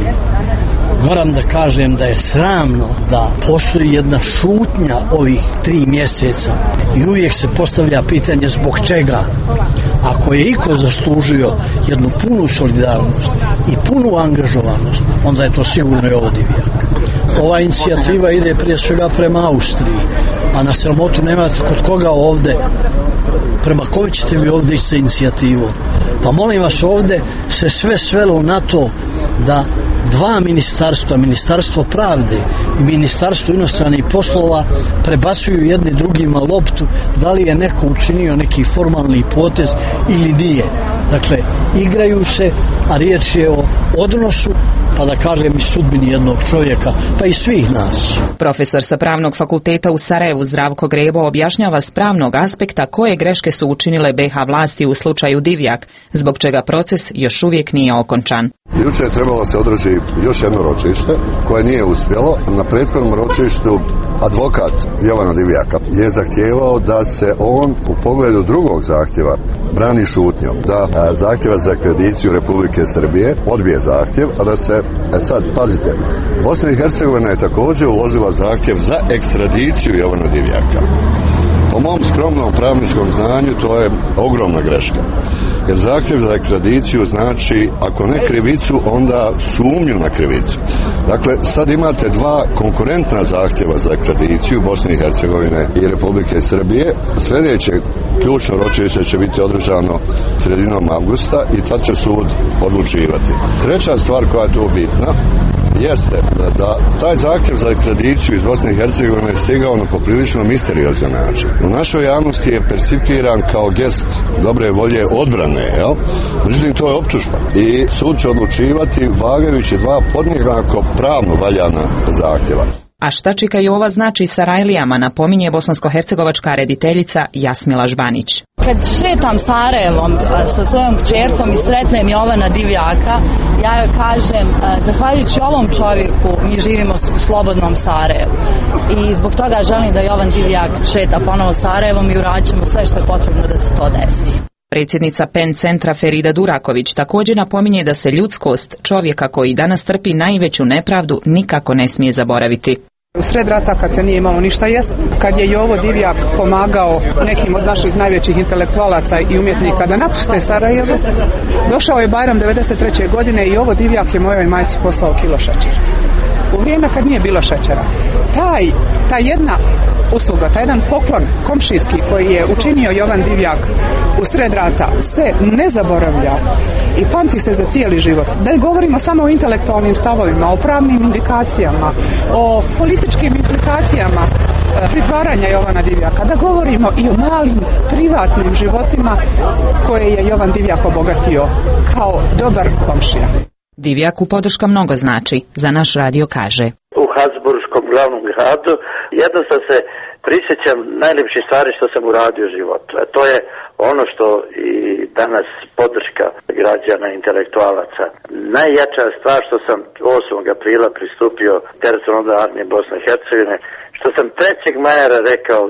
Moram da kažem da je sramno da postoji jedna šutnja ovih 3 mjeseca i uvijek se postavlja pitanje zbog čega. Ako je iko zaslužio jednu punu solidarnost i punu angažovanost, onda je to sigurno i ovo Divjak. Ova inicijativa ide prije svega prema Austriji, a na sramotu nemate kod koga ovdje, prema kojoj ćete vi ovdje ići sa inicijativom. Pa molim vas, ovdje se sve svelo na to da 2 ministarstva, Ministarstvo pravde i Ministarstvo inostranih poslova, prebacuju jedni drugima loptu da li je neko učinio neki formalni potez ili nije. Dakle, igraju se, a riječ je o odnosu pa da kažem i sudbini jednog čovjeka, pa i svih nas. Profesor sa Pravnog fakulteta u Sarajevu Zdravko Grebo objašnjava s pravnog aspekta koje greške su učinile BiH vlasti u slučaju Divjak, zbog čega proces još uvijek nije okončan. Jučer je trebalo se održi još jedno ročište koje nije uspjelo. Na prethodnom ročištu advokat Jovana Divjaka je zahtijevao da se on u pogledu drugog zahtjeva brani šutnjom, da zahtjeva za ekstradiciju Republike Srbije odbije zahtjev, a da se, sad pazite, Bosna i Hercegovina je također uložila zahtjev za ekstradiciju Jovana Divjaka. Po mom skromnom pravničkom znanju to je ogromna greška. Jer zahtjev za ekstradiciju znači, ako ne krivicu, onda sumnju na krivicu. Dakle, sad imate dva konkurentna zahtjeva za ekstradiciju Bosne i Hercegovine i Republike Srbije. Sljedeće ključno ročište će biti održano sredinom avgusta i tad će sud odlučivati. Treća stvar koja je tu bitna jeste da taj zahtjev za ekstradiciju iz Bosne i Hercegovine je stigao na poprilično misteriozan način. U našoj javnosti je percipiran kao gest dobre volje odbrane, jel? Međutim, to je optužba i sud će odlučivati vagajući dva podjednako pravno valjana zahtjeva. A šta čika i ova znači Sarajlijama, napominje bosansko-hercegovačka rediteljica Jasmila Žbanić. Kad šetam Sarajevom sa svojom kćerkom i sretnem Jovana Divjaka, ja joj kažem, zahvaljujući ovom čovjeku mi živimo u slobodnom Sarajevu. I zbog toga želim da Jovan Divjak šeta ponovo Sarajevom i uraćemo sve što je potrebno da se to desi. Predsjednica PEN centra Ferida Duraković također napominje da se ljudskost čovjeka koji danas trpi najveću nepravdu nikako ne smije zaboraviti. U sred rata, kad se nije imalo ništa jest, kad je Jovo Divjak pomagao nekim od naših najvećih intelektualaca i umjetnika da napuste Sarajevo, došao je Bajram 1993. godine i Jovo Divjak je mojoj majci poslao kilo šećera. U vrijeme kad nije bilo šećera. Ta jedna usluga, taj jedan poklon komšijski koji je učinio Jovan Divjak u sred rata se ne zaboravlja i pamti se za cijeli život. Da ne govorimo samo o intelektualnim stavovima, o pravnim indikacijama, o političkim implikacijama pritvaranja Jovana Divjaka, da govorimo i o malim privatnim životima koje je Jovan Divjak obogatio kao dobar komšija. Divjaku podrška mnogo znači, za naš radio kaže. U Habsburškom glavnom gradu jednostavno se prisjećam najljepših stvari što sam uradio u životu. A to je ono što i danas podrška građana, intelektualaca. Najjača stvar što sam 8. aprila pristupio teritorijalnoj armiji Bosne i Hercegovine, što sam 3. maja rekao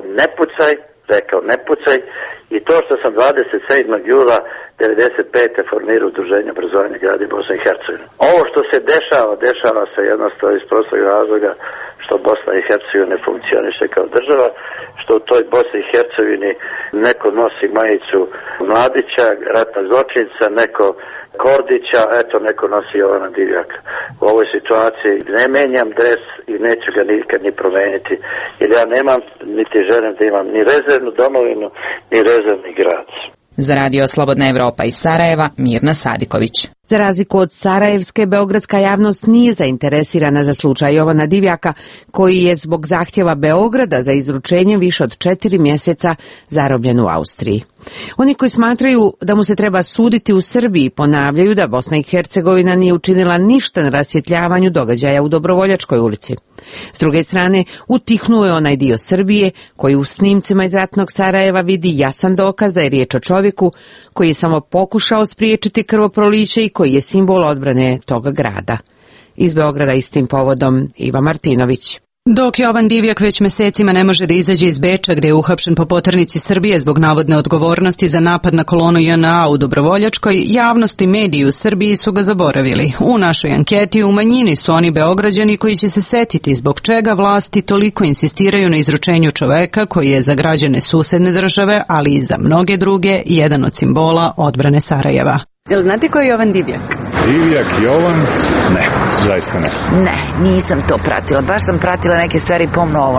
ne pucaj i to što sam 27. jula 1995. formirao udruženje obrazovanja grada Bosne i Hercegovine. Ovo što se dešava se jednostavno iz prostog razloga što Bosna i Hercegovina ne funkcioniše kao država, što u toj Bosni i Hercegovini neko nosi majicu Mladića, ratna zločinca, neko Kordića, eto neko nosi Jovana Divjaka. U ovoj situaciji ne menjam dres i neću ga nikad ni promeniti, jer ja nemam, niti želim da imam ni rezervnu domovinu, ni rezervni grad. Za radio Slobodna Evropa iz Sarajeva, Mirna Sadiković. Za razliku od sarajevske, beogradska javnost nije zainteresirana za slučaj Jovana Divjaka, koji je zbog zahtjeva Beograda za izručenje više od 4 mjeseca zarobljen u Austriji. Oni koji smatraju da mu se treba suditi u Srbiji ponavljaju da Bosna i Hercegovina nije učinila ništa na rasvjetljavanju događaja u Dobrovoljačkoj ulici. S druge strane, utihnuo je onaj dio Srbije koji u snimcima iz ratnog Sarajeva vidi jasan dokaz da je riječ o čovjeku koji je samo pokušao spriječiti krvoproliće i koji je simbol odbrane toga grada. Iz Beograda istim povodom Iva Martinović. Dok Jovan Divjak već mjesecima ne može da izađe iz Beča gdje je uhapšen po poternici Srbije zbog navodne odgovornosti za napad na kolonu JNA u Dobrovoljačkoj, javnost i mediji u Srbiji su ga zaboravili. U našoj anketi u manjini su oni Beograđani koji će se setiti zbog čega vlasti toliko insistiraju na izručenju čoveka koji je za građane susedne države, ali i za mnoge druge, jedan od simbola odbrane Sarajeva. Jel znate ko je Jovan Divjak? Divjak Jovan? Ne, zaista ne. Ne, nisam to pratila. Baš sam pratila neke stvari, pomno ovo ne.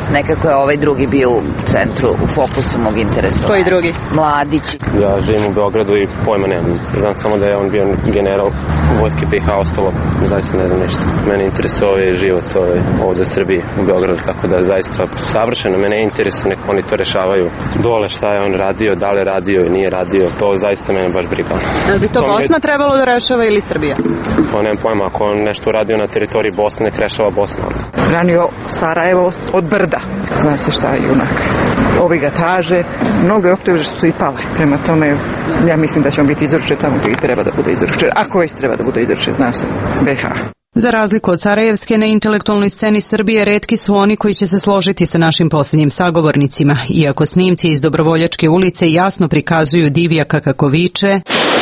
Nekako je ovaj drugi bio u centru, u fokusu mog interesovanja. Koji drugi? Mladići. Ja živim u Beogradu i pojma nemam. Znam samo da je on bio general vojske BiH, ostalo zaista ne znam ništa. Mene interesuje život ovde u Srbiji, u Beogradu, tako da zaista savršeno. Mene interesuje, nek oni to rešavaju dole, šta je on radio, da li radio i nije radio, to zaista mene baš briga. Da bi to Bosna trebalo da rešava ili Srbija? Pa nemam pojma, ako on nešto uradio na teritoriji Bosne, nek rešava Bosna onda. Branio Sarajevo od brda. Zna se šta je junak. Ovi ga taže, mnoge optužbe su i pale. Prema tome, ja mislim da će on biti izručen tamo gdje treba da bude izručen. Ako već treba da bude izručen, nas BiH. Za razliku od sarajevske, na intelektualnoj sceni Srbije retki su oni koji će se složiti sa našim posljednjim sagovornicima, iako snimci iz Dobrovoljačke ulice jasno prikazuju Divjaka kako viče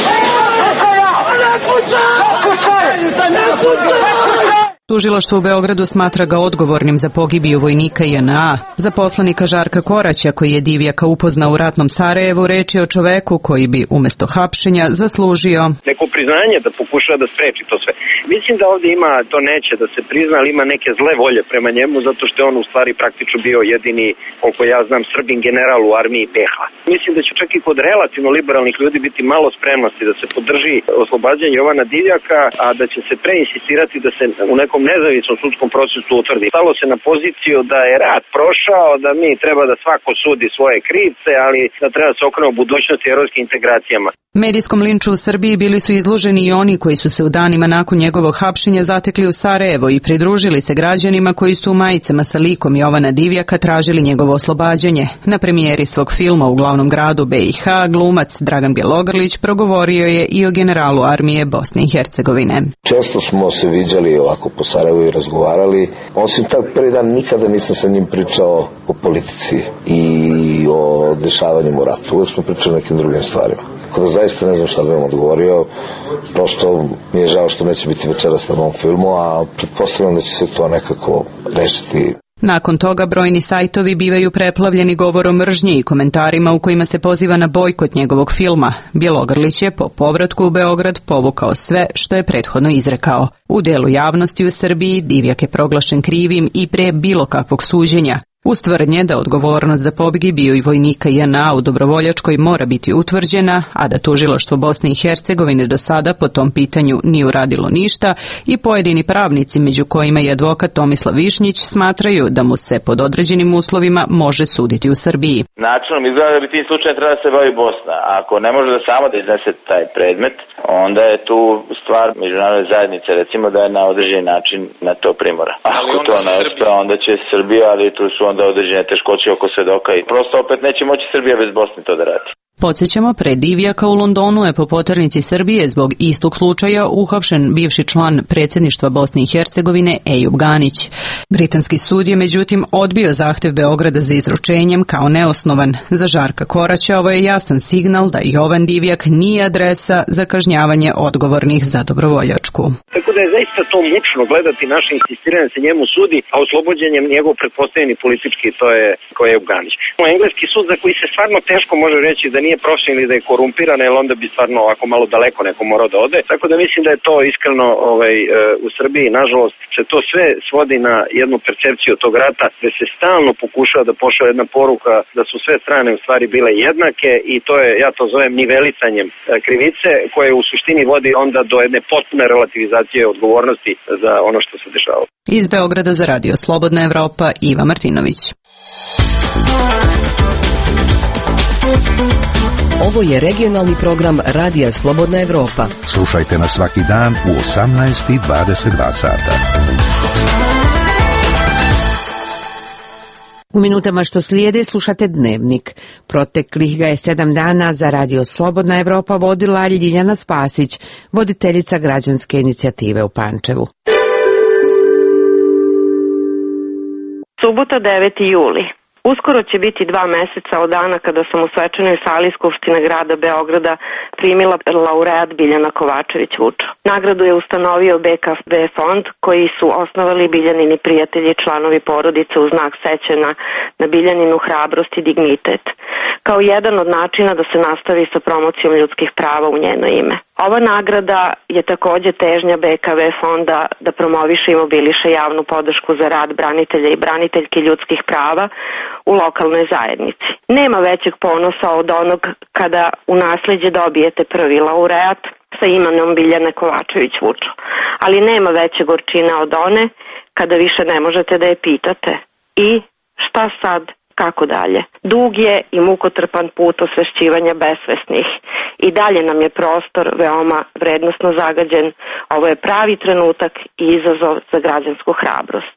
Tužilaštvo u Beogradu smatra ga odgovornim za pogibiju vojnika JNA. Za poslanika Žarka Koraća, koji je Divjaka upoznao u ratnom Sarajevu, reč je o čoveku koji bi umjesto hapšenja zaslužio neko priznanje da pokuša da spreči to sve. Mislim da ovdje ima, to neće da se prizna, ali ima neke zle volje prema njemu, zato što je on u stvari praktično bio jedini, koliko ja znam, Srbin general u armiji BiH. Mislim da će čak i kod relativno liberalnih ljudi biti malo spremnosti da se podrži oslobađanje Jovana Divjaka, a da će se preinsistirati da se u nekom nezavisnom sudskom procesu utvrdi. Stalo se na poziciju da je rat prošao, da mi treba da svako sudi svoje krivce, ali da treba da se okrenemo budućnosti i evropskim integracijama. Medijskom linču u Srbiji bili su izloženi i oni koji su se u danima nakon njegovog hapšenja zatekli u Sarajevo i pridružili se građanima koji su u majicama sa likom Jovana Divjaka tražili njegovo oslobađanje. Na premijeri svog filma u glavnom gradu BiH glumac Dragan Bjelogrlić progovorio je i o generalu armije Bosne i Hercegovine. Često smo se viđali ovako po Sarajevu i razgovarali. Osim tak prvi dan nikada nisam sa njim pričao o politici i o dešavanjem u ratu. Uvijek smo pričali o nekim drugim stvarima. Kada zaista ne znam šta bi vam odgovorio, prosto mi je žao što neće biti večeras na mom filmu, a pretpostavljam da će se to nekako rešiti. Nakon toga brojni sajtovi bivaju preplavljeni govorom mržnje i komentarima u kojima se poziva na bojkot njegovog filma. Bjelogrlić je po povratku u Beograd povukao sve što je prethodno izrekao. U delu javnosti u Srbiji Divjak je proglašen krivim i pre bilo kakvog suđenja. Uz tvrdnje da odgovornost za pogibiju i vojnika JNA u Dobrovoljačkoj mora biti utvrđena, a da tužilaštvo Bosne i Hercegovine do sada po tom pitanju nije uradilo ništa, i pojedini pravnici, među kojima i advokat Tomislav Višnjić, smatraju da mu se pod određenim uslovima može suditi u Srbiji. Načinom izgleda da bi tim slučajem treba da se bavi Bosna. Ako ne može da sama da iznese taj predmet, onda je tu stvar međunarodne zajednice, recimo da je na određeni način na to primora. Ako to ne uspe, onda će Srbija, ali tu su onda određene teškoće oko svedoka i prosto opet neće moći Srbija bez Bosne to da radi. Podsjećamo, pred Divjaka u Londonu je po poternici Srbije zbog istog slučaja uhapšen bivši član predsjedništva Bosne i Hercegovine Ejub Ganić. Britanski sud je međutim odbio zahtjev Beograda za izručenjem kao neosnovan. Za Žarka Koraća ovo je jasan signal da Jovan Divjak nije adresa za kažnjavanje odgovornih za Dobrovoljačku. Tako da je zaista to mučno gledati naše insistiranje se njemu sudi, a oslobođenjem njegov pretpostavljeni politički, to je Ejub Ganić. Engleski sud za koji se stvarno teško može reći da nije profesionalni ili da je korumpiran, jer onda bi stvarno ovako malo daleko neko morao da ode. Tako da mislim da je to iskreno u Srbiji, nažalost, se to sve svodi na jednu percepciju tog rata, gde se stalno pokušava da pošalje jedna poruka da su sve strane u stvari bile jednake, i to je, ja to zovem, nivelicanjem krivice, koje u suštini vodi onda do jedne potpune relativizacije odgovornosti za ono što se dešava. Iz Beograda za Radio Slobodna Evropa, Iva Martinović. Ovo je regionalni program Radija Slobodna Evropa. Slušajte nas svaki dan u 18:22 sata. U minutama što slijede slušate Dnevnik. Proteklih ga je 7 dana za Radio Slobodna Evropa vodila Ljiljana Spasić, voditeljica građanske inicijative u Pančevu. Subota 9. juli. Uskoro će biti 2 meseca od dana kada sam u svečanoj sali Skupštine grada Beograda primila laureat Biljana Kovačević Vučo. Nagradu je ustanovio BKB fond, koji su osnovali Biljanini prijatelji i članovi porodice u znak sećanja na Biljaninu hrabrost i dignitet, kao jedan od načina da se nastavi sa promocijom ljudskih prava u njeno ime. Ova nagrada je takođe težnja BKV fonda da promoviše i mobiliše javnu podršku za rad branitelja i braniteljki ljudskih prava u lokalnoj zajednici. Nema većeg ponosa od onog kada u nasleđe dobijete prvi laureat sa imenom Biljane Kovačević Vučo, ali nema veće gorčine od one kada više ne možete da je pitate i šta sad? Kako dalje? Dug je i mukotrpan put osvešćivanja besvesnih. I dalje nam je prostor veoma vrednosno zagađen. Ovo je pravi trenutak i izazov za građansku hrabrost.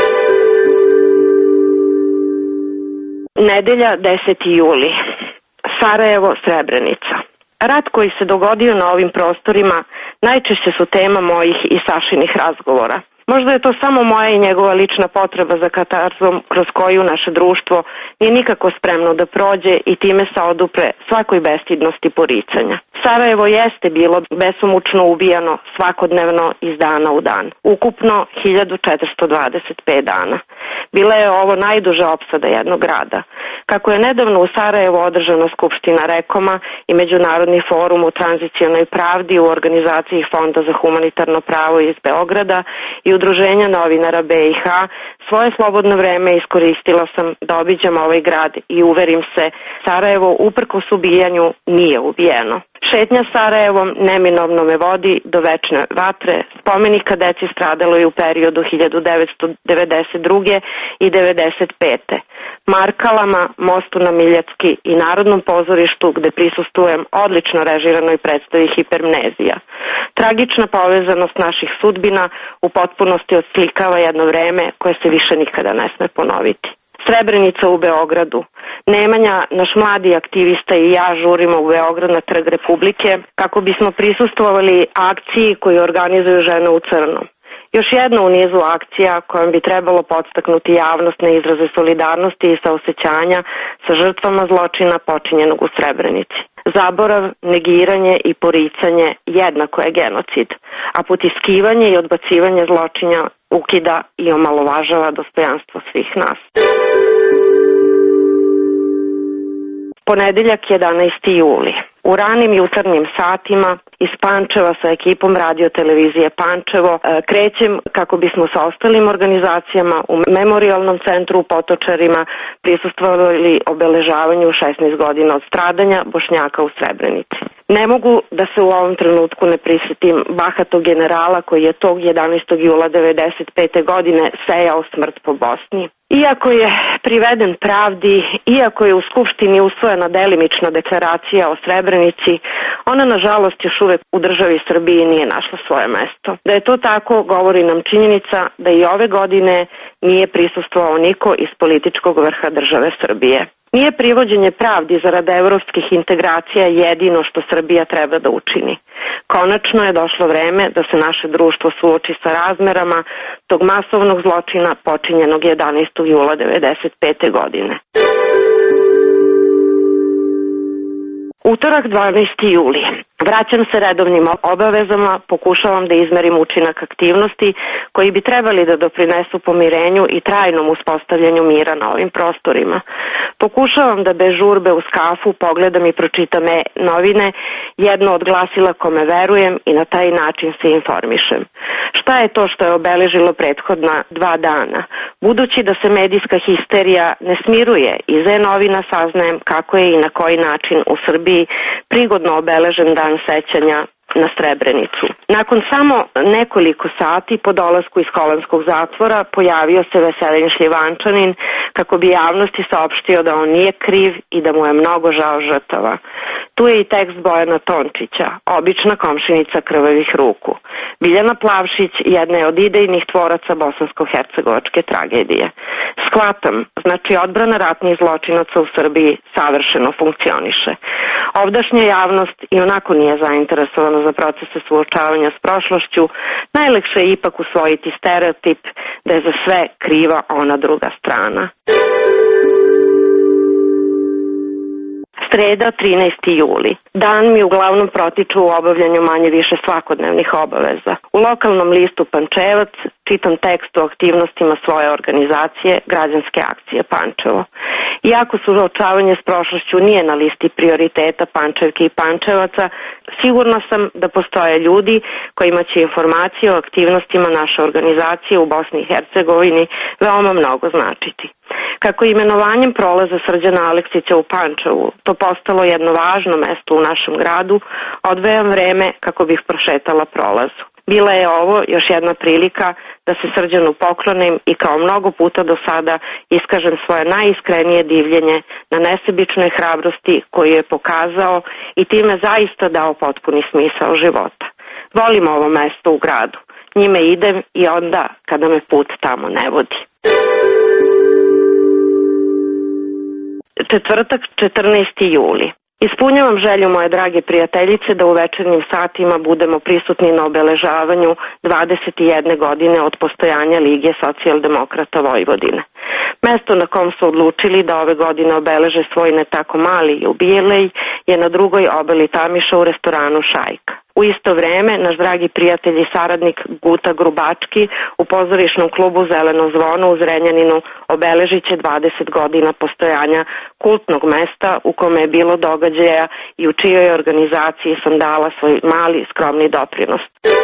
Nedelja, 10. juli. Sarajevo, Srebrenica. Rat koji se dogodio na ovim prostorima najčešće su tema mojih i Sašinih razgovora. Možda je to samo moja i njegova lična potreba za katarzom kroz koju naše društvo nije nikako spremno da prođe i time se odupre svakoj bestidnosti poricanja. Sarajevo jeste bilo besomučno ubijano svakodnevno iz dana u dan. Ukupno 1425 dana. Bila je ovo najduža opsada jednog grada. Kako je nedavno u Sarajevu održana Skupština Rekoma i Međunarodni forum u tranzicionoj pravdi u organizaciji Fonda za humanitarno pravo iz Beograda i Udruženja novinara BiH, svoje slobodno vreme iskoristila sam da obiđem ovaj grad i uverim se, Sarajevo uprkos ubijanju nije ubijeno. Šetnja Sarajevom neminovno me vodi do večne vatre, spomenika deci stradalo je u periodu 1992. i 1995. Markalama, mostu na Miljacki i Narodnom pozorištu gde prisustujem odlično režiranoj predstavi Hipermnezija. Tragična povezanost naših sudbina u potpunosti odslikava jedno vreme koje se više nikada ne sme ponoviti. Srebrenica u Beogradu. Nemanja, naš mladi aktivista i ja žurimo u Beograd na Trg Republike kako bismo prisustvovali akciji koju organizuju Žene u crnom. Još jedna u nizu akcija kojom bi trebalo podstaknuti javnost na izraze solidarnosti i saosećanja sa žrtvama zločina počinjenog u Srebrenici. Zaborav, negiranje i poricanje jednako je genocid, a potiskivanje i odbacivanje zločina ukida i omalovažava dostojanstvo svih nas. Ponedeljak, 11. juli. U ranim jutarnjim satima iz Pančeva sa ekipom radio televizije Pančevo krećem kako bismo sa ostalim organizacijama u Memorijalnom centru u Potočarima prisustvovali obeležavanju 16 godina od stradanja Bošnjaka u Srebrenici. Ne mogu da se u ovom trenutku ne prisjetim bahatog generala koji je tog 11. jula 1995. godine sejao smrt po Bosni. Iako je priveden pravdi, iako je u Skupštini usvojena delimična deklaracija o Srebrenici, ona nažalost još uvek u državi Srbiji nije našla svoje mesto. Da je to tako govori nam činjenica da i ove godine nije prisustvovao niko iz političkog vrha države Srbije. Nije privođenje pravdi zarad evropskih integracija jedino što Srbija treba da učini. Konačno je došlo vreme da se naše društvo suoči sa razmerama tog masovnog zločina počinjenog 11. jula 1995. godine. Utorak, 12. juli. Vraćam se redovnim obavezama, pokušavam da izmerim učinak aktivnosti koji bi trebali da doprinesu pomirenju i trajnom uspostavljanju mira na ovim prostorima. Pokušavam da bez žurbe uz kafu pogledam i pročitam novine, jedno od glasila kome verujem i na taj način se informišem. Šta je to što je obeležilo prethodna 2 dana? Budući da se medijska histerija ne smiruje, iz novina saznajem kako je i na koji način u Srbiji prigodno obeležen dan sećanja na Srebrenicu. Nakon samo nekoliko sati po dolasku iz holandskog zatvora pojavio se Veselin Šljivančanin kako bi javnosti saopštio da on nije kriv i da mu je mnogo žao žrtava. Tu je i tekst Bojana Tončića, obična komšinica krvavih ruku. Biljana Plavšić jedna je od idejnih tvoraca bosansko-hercegovačke tragedije. Shvatam, znači odbrana ratnih zločinaca u Srbiji savršeno funkcioniše. Ovdašnja javnost i onako nije zainteresovana za procese suočavanja s prošlošću, najlakše je ipak usvojiti stereotip da je za sve kriva ona druga strana. Sreda, 13. juli. Dan mi uglavnom protiču u obavljanju manje više svakodnevnih obaveza. U lokalnom listu Pančevac čitam tekst o aktivnostima svoje organizacije Građanske akcije Pančevo. Iako suočavanje s prošlošću nije na listi prioriteta Pančevke i Pančevaca, sigurna sam da postoje ljudi kojima će informacije o aktivnostima naše organizacije u Bosni i Hercegovini veoma mnogo značiti. Kako je imenovanjem prolaza Srđana Aleksića u Pančevu to postalo jedno važno mesto u našem gradu, odvajam vreme kako bih prošetala prolazu. Bila je ovo još jedna prilika da se Srđanu poklonim i kao mnogo puta do sada iskažem svoje najiskrenije divljenje na nesebičnoj hrabrosti koju je pokazao i time zaista dao potpuni smisao života. Volim ovo mesto u gradu. Njime idem i onda kada me put tamo ne vodi. Četvrtak, 14. juli. Ispunjavam želju moje drage prijateljice da u večernjim satima budemo prisutni na obeležavanju 21 godine od postojanja Lige socijaldemokrata Vojvodine. Mesto na kom su odlučili da ove godine obeleže svoj ne tako mali jubilej je na drugoj obali Tamiša u restoranu Šajka. U isto vreme, naš dragi prijatelj i saradnik Guta Grubački u pozorišnom klubu Zeleno zvono u Zrenjaninu obeležit će 20 godina postojanja kultnog mesta u kome je bilo događaja i u čijoj organizaciji sam dala svoj mali skromni doprinos.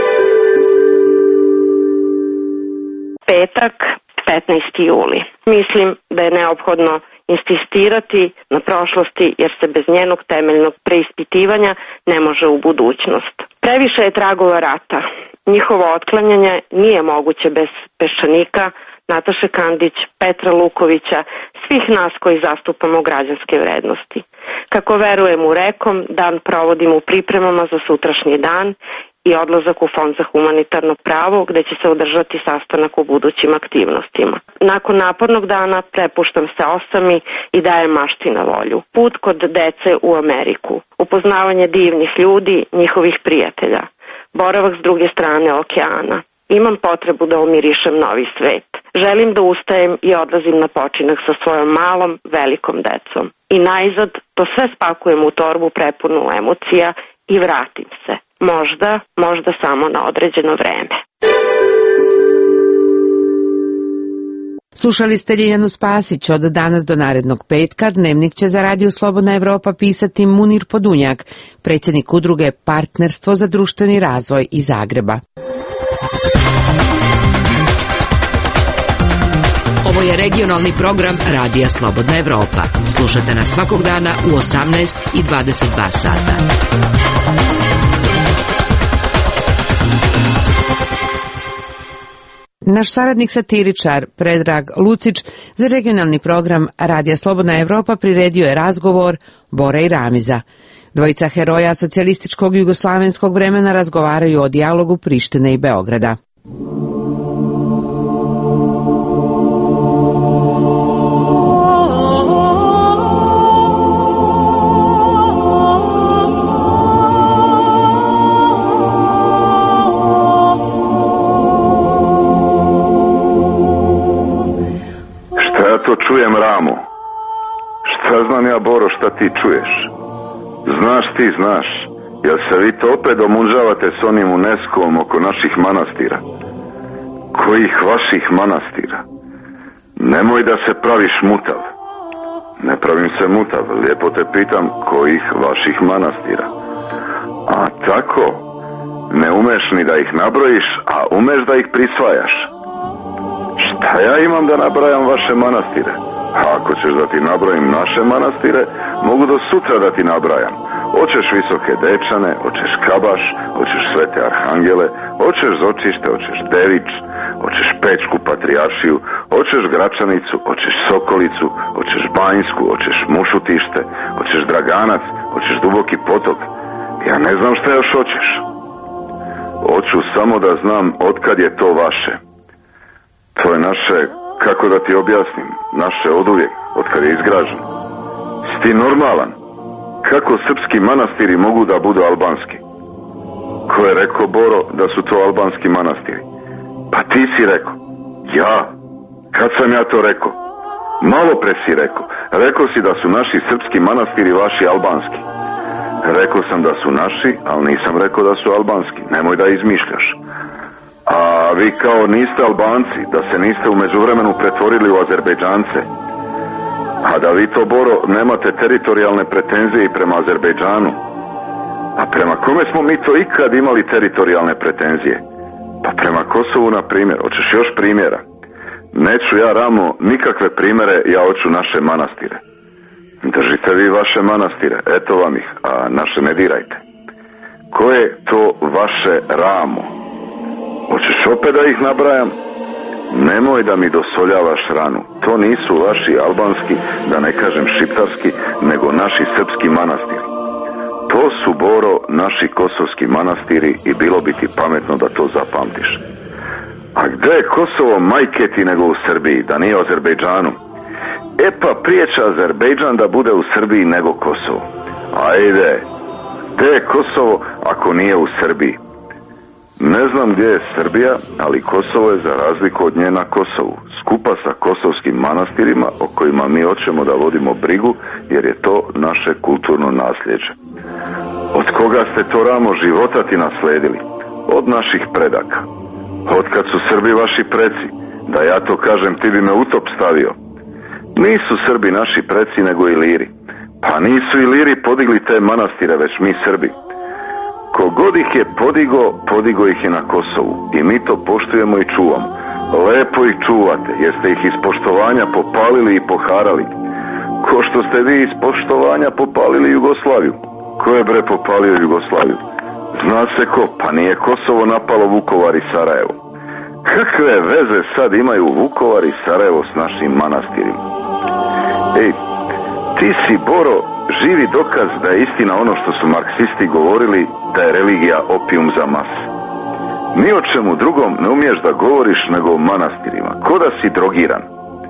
Petak, 15. juli. Mislim da je neophodno insistirati na prošlosti jer se bez njenog temeljnog preispitivanja ne može u budućnost. Previše je tragova rata. Njihovo otklanjanje nije moguće bez Peščanika, Nataše Kandić, Petra Lukovića, svih nas koji zastupamo građanske vrednosti. Kako verujem u rekom, dan provodim u pripremama za sutrašnji dan i odlazak u Fond za humanitarno pravo gde će se održati sastanak u budućim aktivnostima. Nakon napornog dana prepuštam se osami i dajem mašti na volju. Put kod dece u Ameriku, upoznavanje divnih ljudi, njihovih prijatelja, boravak s druge strane okeana. Imam potrebu da omirišem novi svet. Želim da ustajem i odlazim na počinak sa svojom malom, velikom decom. I najzad to sve spakujem u torbu prepunu emocija i vratim se. Možda samo na određeno vreme. Slušali ste Ljiljanu Spasić. Od danas do narednog petka dnevnik će za Radio Slobodna Evropa pisati Munir Podunjak, predsjednik udruge Partnerstvo za društveni razvoj iz Zagreba. Ovo je regionalni program Radija Slobodna Evropa. Slušajte nas svakog dana u 18 i 22 sata. Naš saradnik satiričar Predrag Lucić za regionalni program Radija Slobodna Evropa priredio je razgovor Bore i Ramiza. Dvojica heroja socijalističkog jugoslavenskog vremena razgovaraju o dijalogu Prištine i Beograda. Čujem Ramu. Šta znam ja, Boro, šta ti čuješ? Znaš ti, znaš. Jel se vi to opet domunžavate s onim UNESCO-om oko naših manastira? Kojih vaših manastira? Nemoj da se praviš mutav. Ne pravim se mutav, lijepo te pitam, kojih vaših manastira? A tako, ne umeš ni da ih nabrojiš, a umeš da ih prisvajaš. Šta ja imam da nabrajam vaše manastire? A ako ćeš da ti nabrojim naše manastire, mogu do sutra da ti nabrajam. Hoćeš Visoke Dečane, hoćeš Kabaš, hoćeš Svete Arhangele, hoćeš Zočište, hoćeš Devič, hoćeš Pečku Patrijaršiju, hoćeš Gračanicu, hoćeš Sokolicu, hoćeš Banjsku, hoćeš Mušutište, hoćeš Draganac, hoćeš Duboki Potok. Ja ne znam šta još hoćeš. Hoću samo da znam otkad je to vaše. To je naše, kako da ti objasnim, naše oduvijek, otkad je izgraženo. Si ti normalan? Kako srpski manastiri mogu da budu albanski? Ko je rekao, Boro, da su to albanski manastiri? Pa ti si rekao. Ja? Kad sam ja to rekao? Malo pre si rekao. Rekao si da su naši srpski manastiri vaši albanski. Rekao sam da su naši, ali nisam rekao da su albanski. Nemoj da izmišljaš. A vi kao niste Albanci, da se niste u međuvremenu pretvorili u Azerbejdžance. A da vi to, Boro, nemate teritorijalne pretenzije i prema Azerbejdžanu. A prema kome smo mi to ikad imali teritorijalne pretenzije? Pa prema Kosovu, na primjer. Hoćeš još primjera? Neću ja, Ramo, nikakve primjere, ja hoću naše manastire. Držite vi vaše manastire, eto vam ih, a naše ne dirajte. Ko je to vaše, Ramo? Hoćeš opet da ih nabrajam? Nemoj da mi dosoljavaš ranu. To nisu vaši albanski, da ne kažem šiptarski, nego naši srpski manastiri. To su, Boro, naši kosovski manastiri i bilo bi ti pametno da to zapamtiš. A gde je Kosovo, majke ti, nego u Srbiji, da nije u Azerbejdžanu? E pa prijeća Azerbejdžan da bude u Srbiji nego Kosovo. Ajde, gde je Kosovo ako nije u Srbiji? Ne znam gdje je Srbija, ali Kosovo je za razliku od nje na Kosovu, skupa sa kosovskim manastirima o kojima mi hoćemo da vodimo brigu, jer je to naše kulturno nasljeđe. Od koga ste to, Ramo, života ti nasledili? Od naših predaka. Od kad su Srbi vaši preci, da ja to kažem, ti bi me u top stavio. Nisu Srbi naši preci, nego Iliri. Pa nisu Iliri podigli te manastire, već mi Srbi. Kogod ih je podigo ih je na Kosovu i mi to poštujemo i čuvamo. Lepo ih čuvate, jer ste ih iz poštovanja popalili i poharali. Ko što ste vi iz poštovanja popalili Jugoslaviju. Ko je bre popalio Jugoslaviju? Zna se ko, pa nije Kosovo napalo Vukovar i Sarajevo. Kakve veze sad imaju Vukovar i Sarajevo s našim manastirima? Ej, ti si, Boro, živi dokaz da je istina ono što su marksisti govorili, da je religija opijum za mase. Ni o čemu drugom ne umiješ da govoriš nego o manastirima, ko da si drogiran.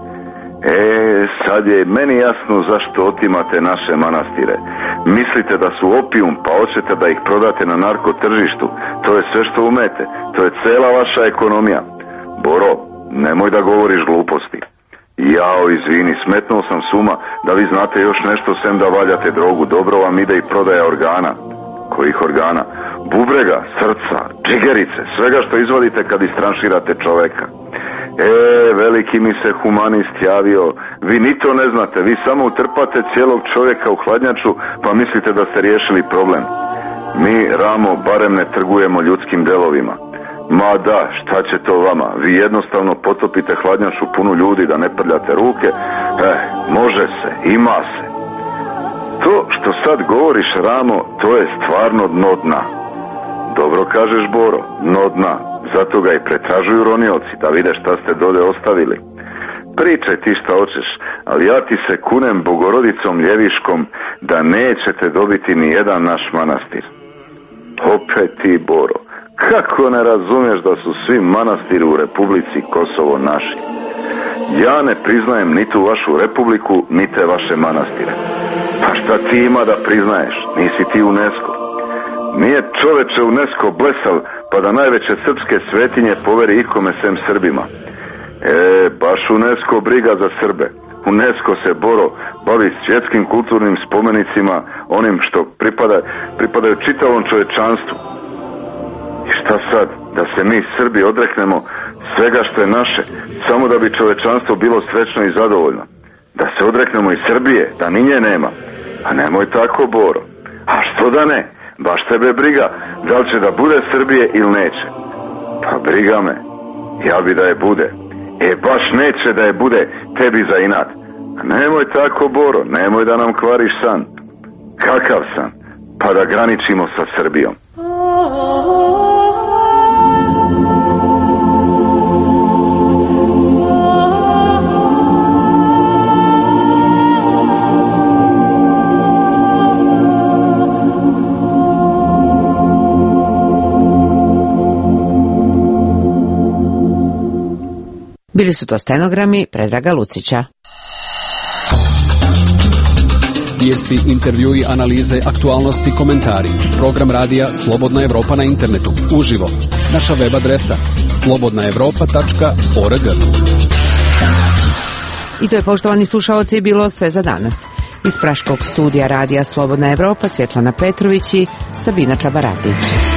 Sad je meni jasno zašto otimate naše manastire. Mislite da su opijum, pa hoćete da ih prodate na narko tržištu. To je sve što umete, to je cela vaša ekonomija. Boro, nemoj da govoriš gluposti. Jao, izvini, smetnuo sam suma da vi znate još nešto sem da valjate drogu. Dobro vam ide i prodaja organa. Kojih organa? Bubrega, srca, džigerice, svega što izvadite kad istranširate čoveka. Veliki mi se humanist javio. Vi ni to ne znate, vi samo utrpate cijelog čovjeka u hladnjaču pa mislite da ste riješili problem. Mi, Ramo, barem ne trgujemo ljudskim delovima. Ma da, šta će to vama? Vi jednostavno potopite hladnjaču punu ljudi da ne prljate ruke. Može se, ima se. To što sad govoriš, Ramo, to je stvarno dno dna. Dobro kažeš, Boro, dno dna. Zato ga i pretražuju ronioci, da vide šta ste dole ostavili. Pričaj ti šta hoćeš, ali ja ti se kunem Bogorodicom Ljeviškom da nećete dobiti ni jedan naš manastir. Opet ti, Boro, kako ne razumiješ da su svi manastiri u Republici Kosovo naši? Ja ne priznajem ni tu vašu republiku, ni te vaše manastire. Pa šta ti ima da priznaješ? Nisi ti UNESCO. Nije čoveče UNESCO blesav pa da najveće srpske svetinje poveri ikome sem Srbima. Baš UNESCO briga za Srbe. UNESCO se, Boro, bavi svjetskim kulturnim spomenicima, onim što pripadaju čitavom čovečanstvu. I šta sad? Da se mi Srbi odreknemo svega što je naše, samo da bi čovečanstvo bilo srećno i zadovoljno. Da se odreknemo i Srbije, da ni nje nema. A nemoj tako, Boro. A što da ne? Baš tebe briga da li će da bude Srbije ili neće. Pa briga me. Ja bi da je bude. Baš neće da je bude, tebi za inat. Nemoj tako, Boro, nemoj da nam kvariš san. Kakav san? Pa da graničimo sa Srbijom. Bili su to stenogrami Predraga Lucića. Vijesti, intervjui, analize, aktualnosti, komentari. Program radija Slobodna Evropa na internetu. Uživo. Naša web adresa slobodnaevropa.org. I to je, poštovani slušaoci, bilo sve za danas. Iz praškog studija radija Slobodna Evropa Svjetlana Petrović i Sabina Čabaratić.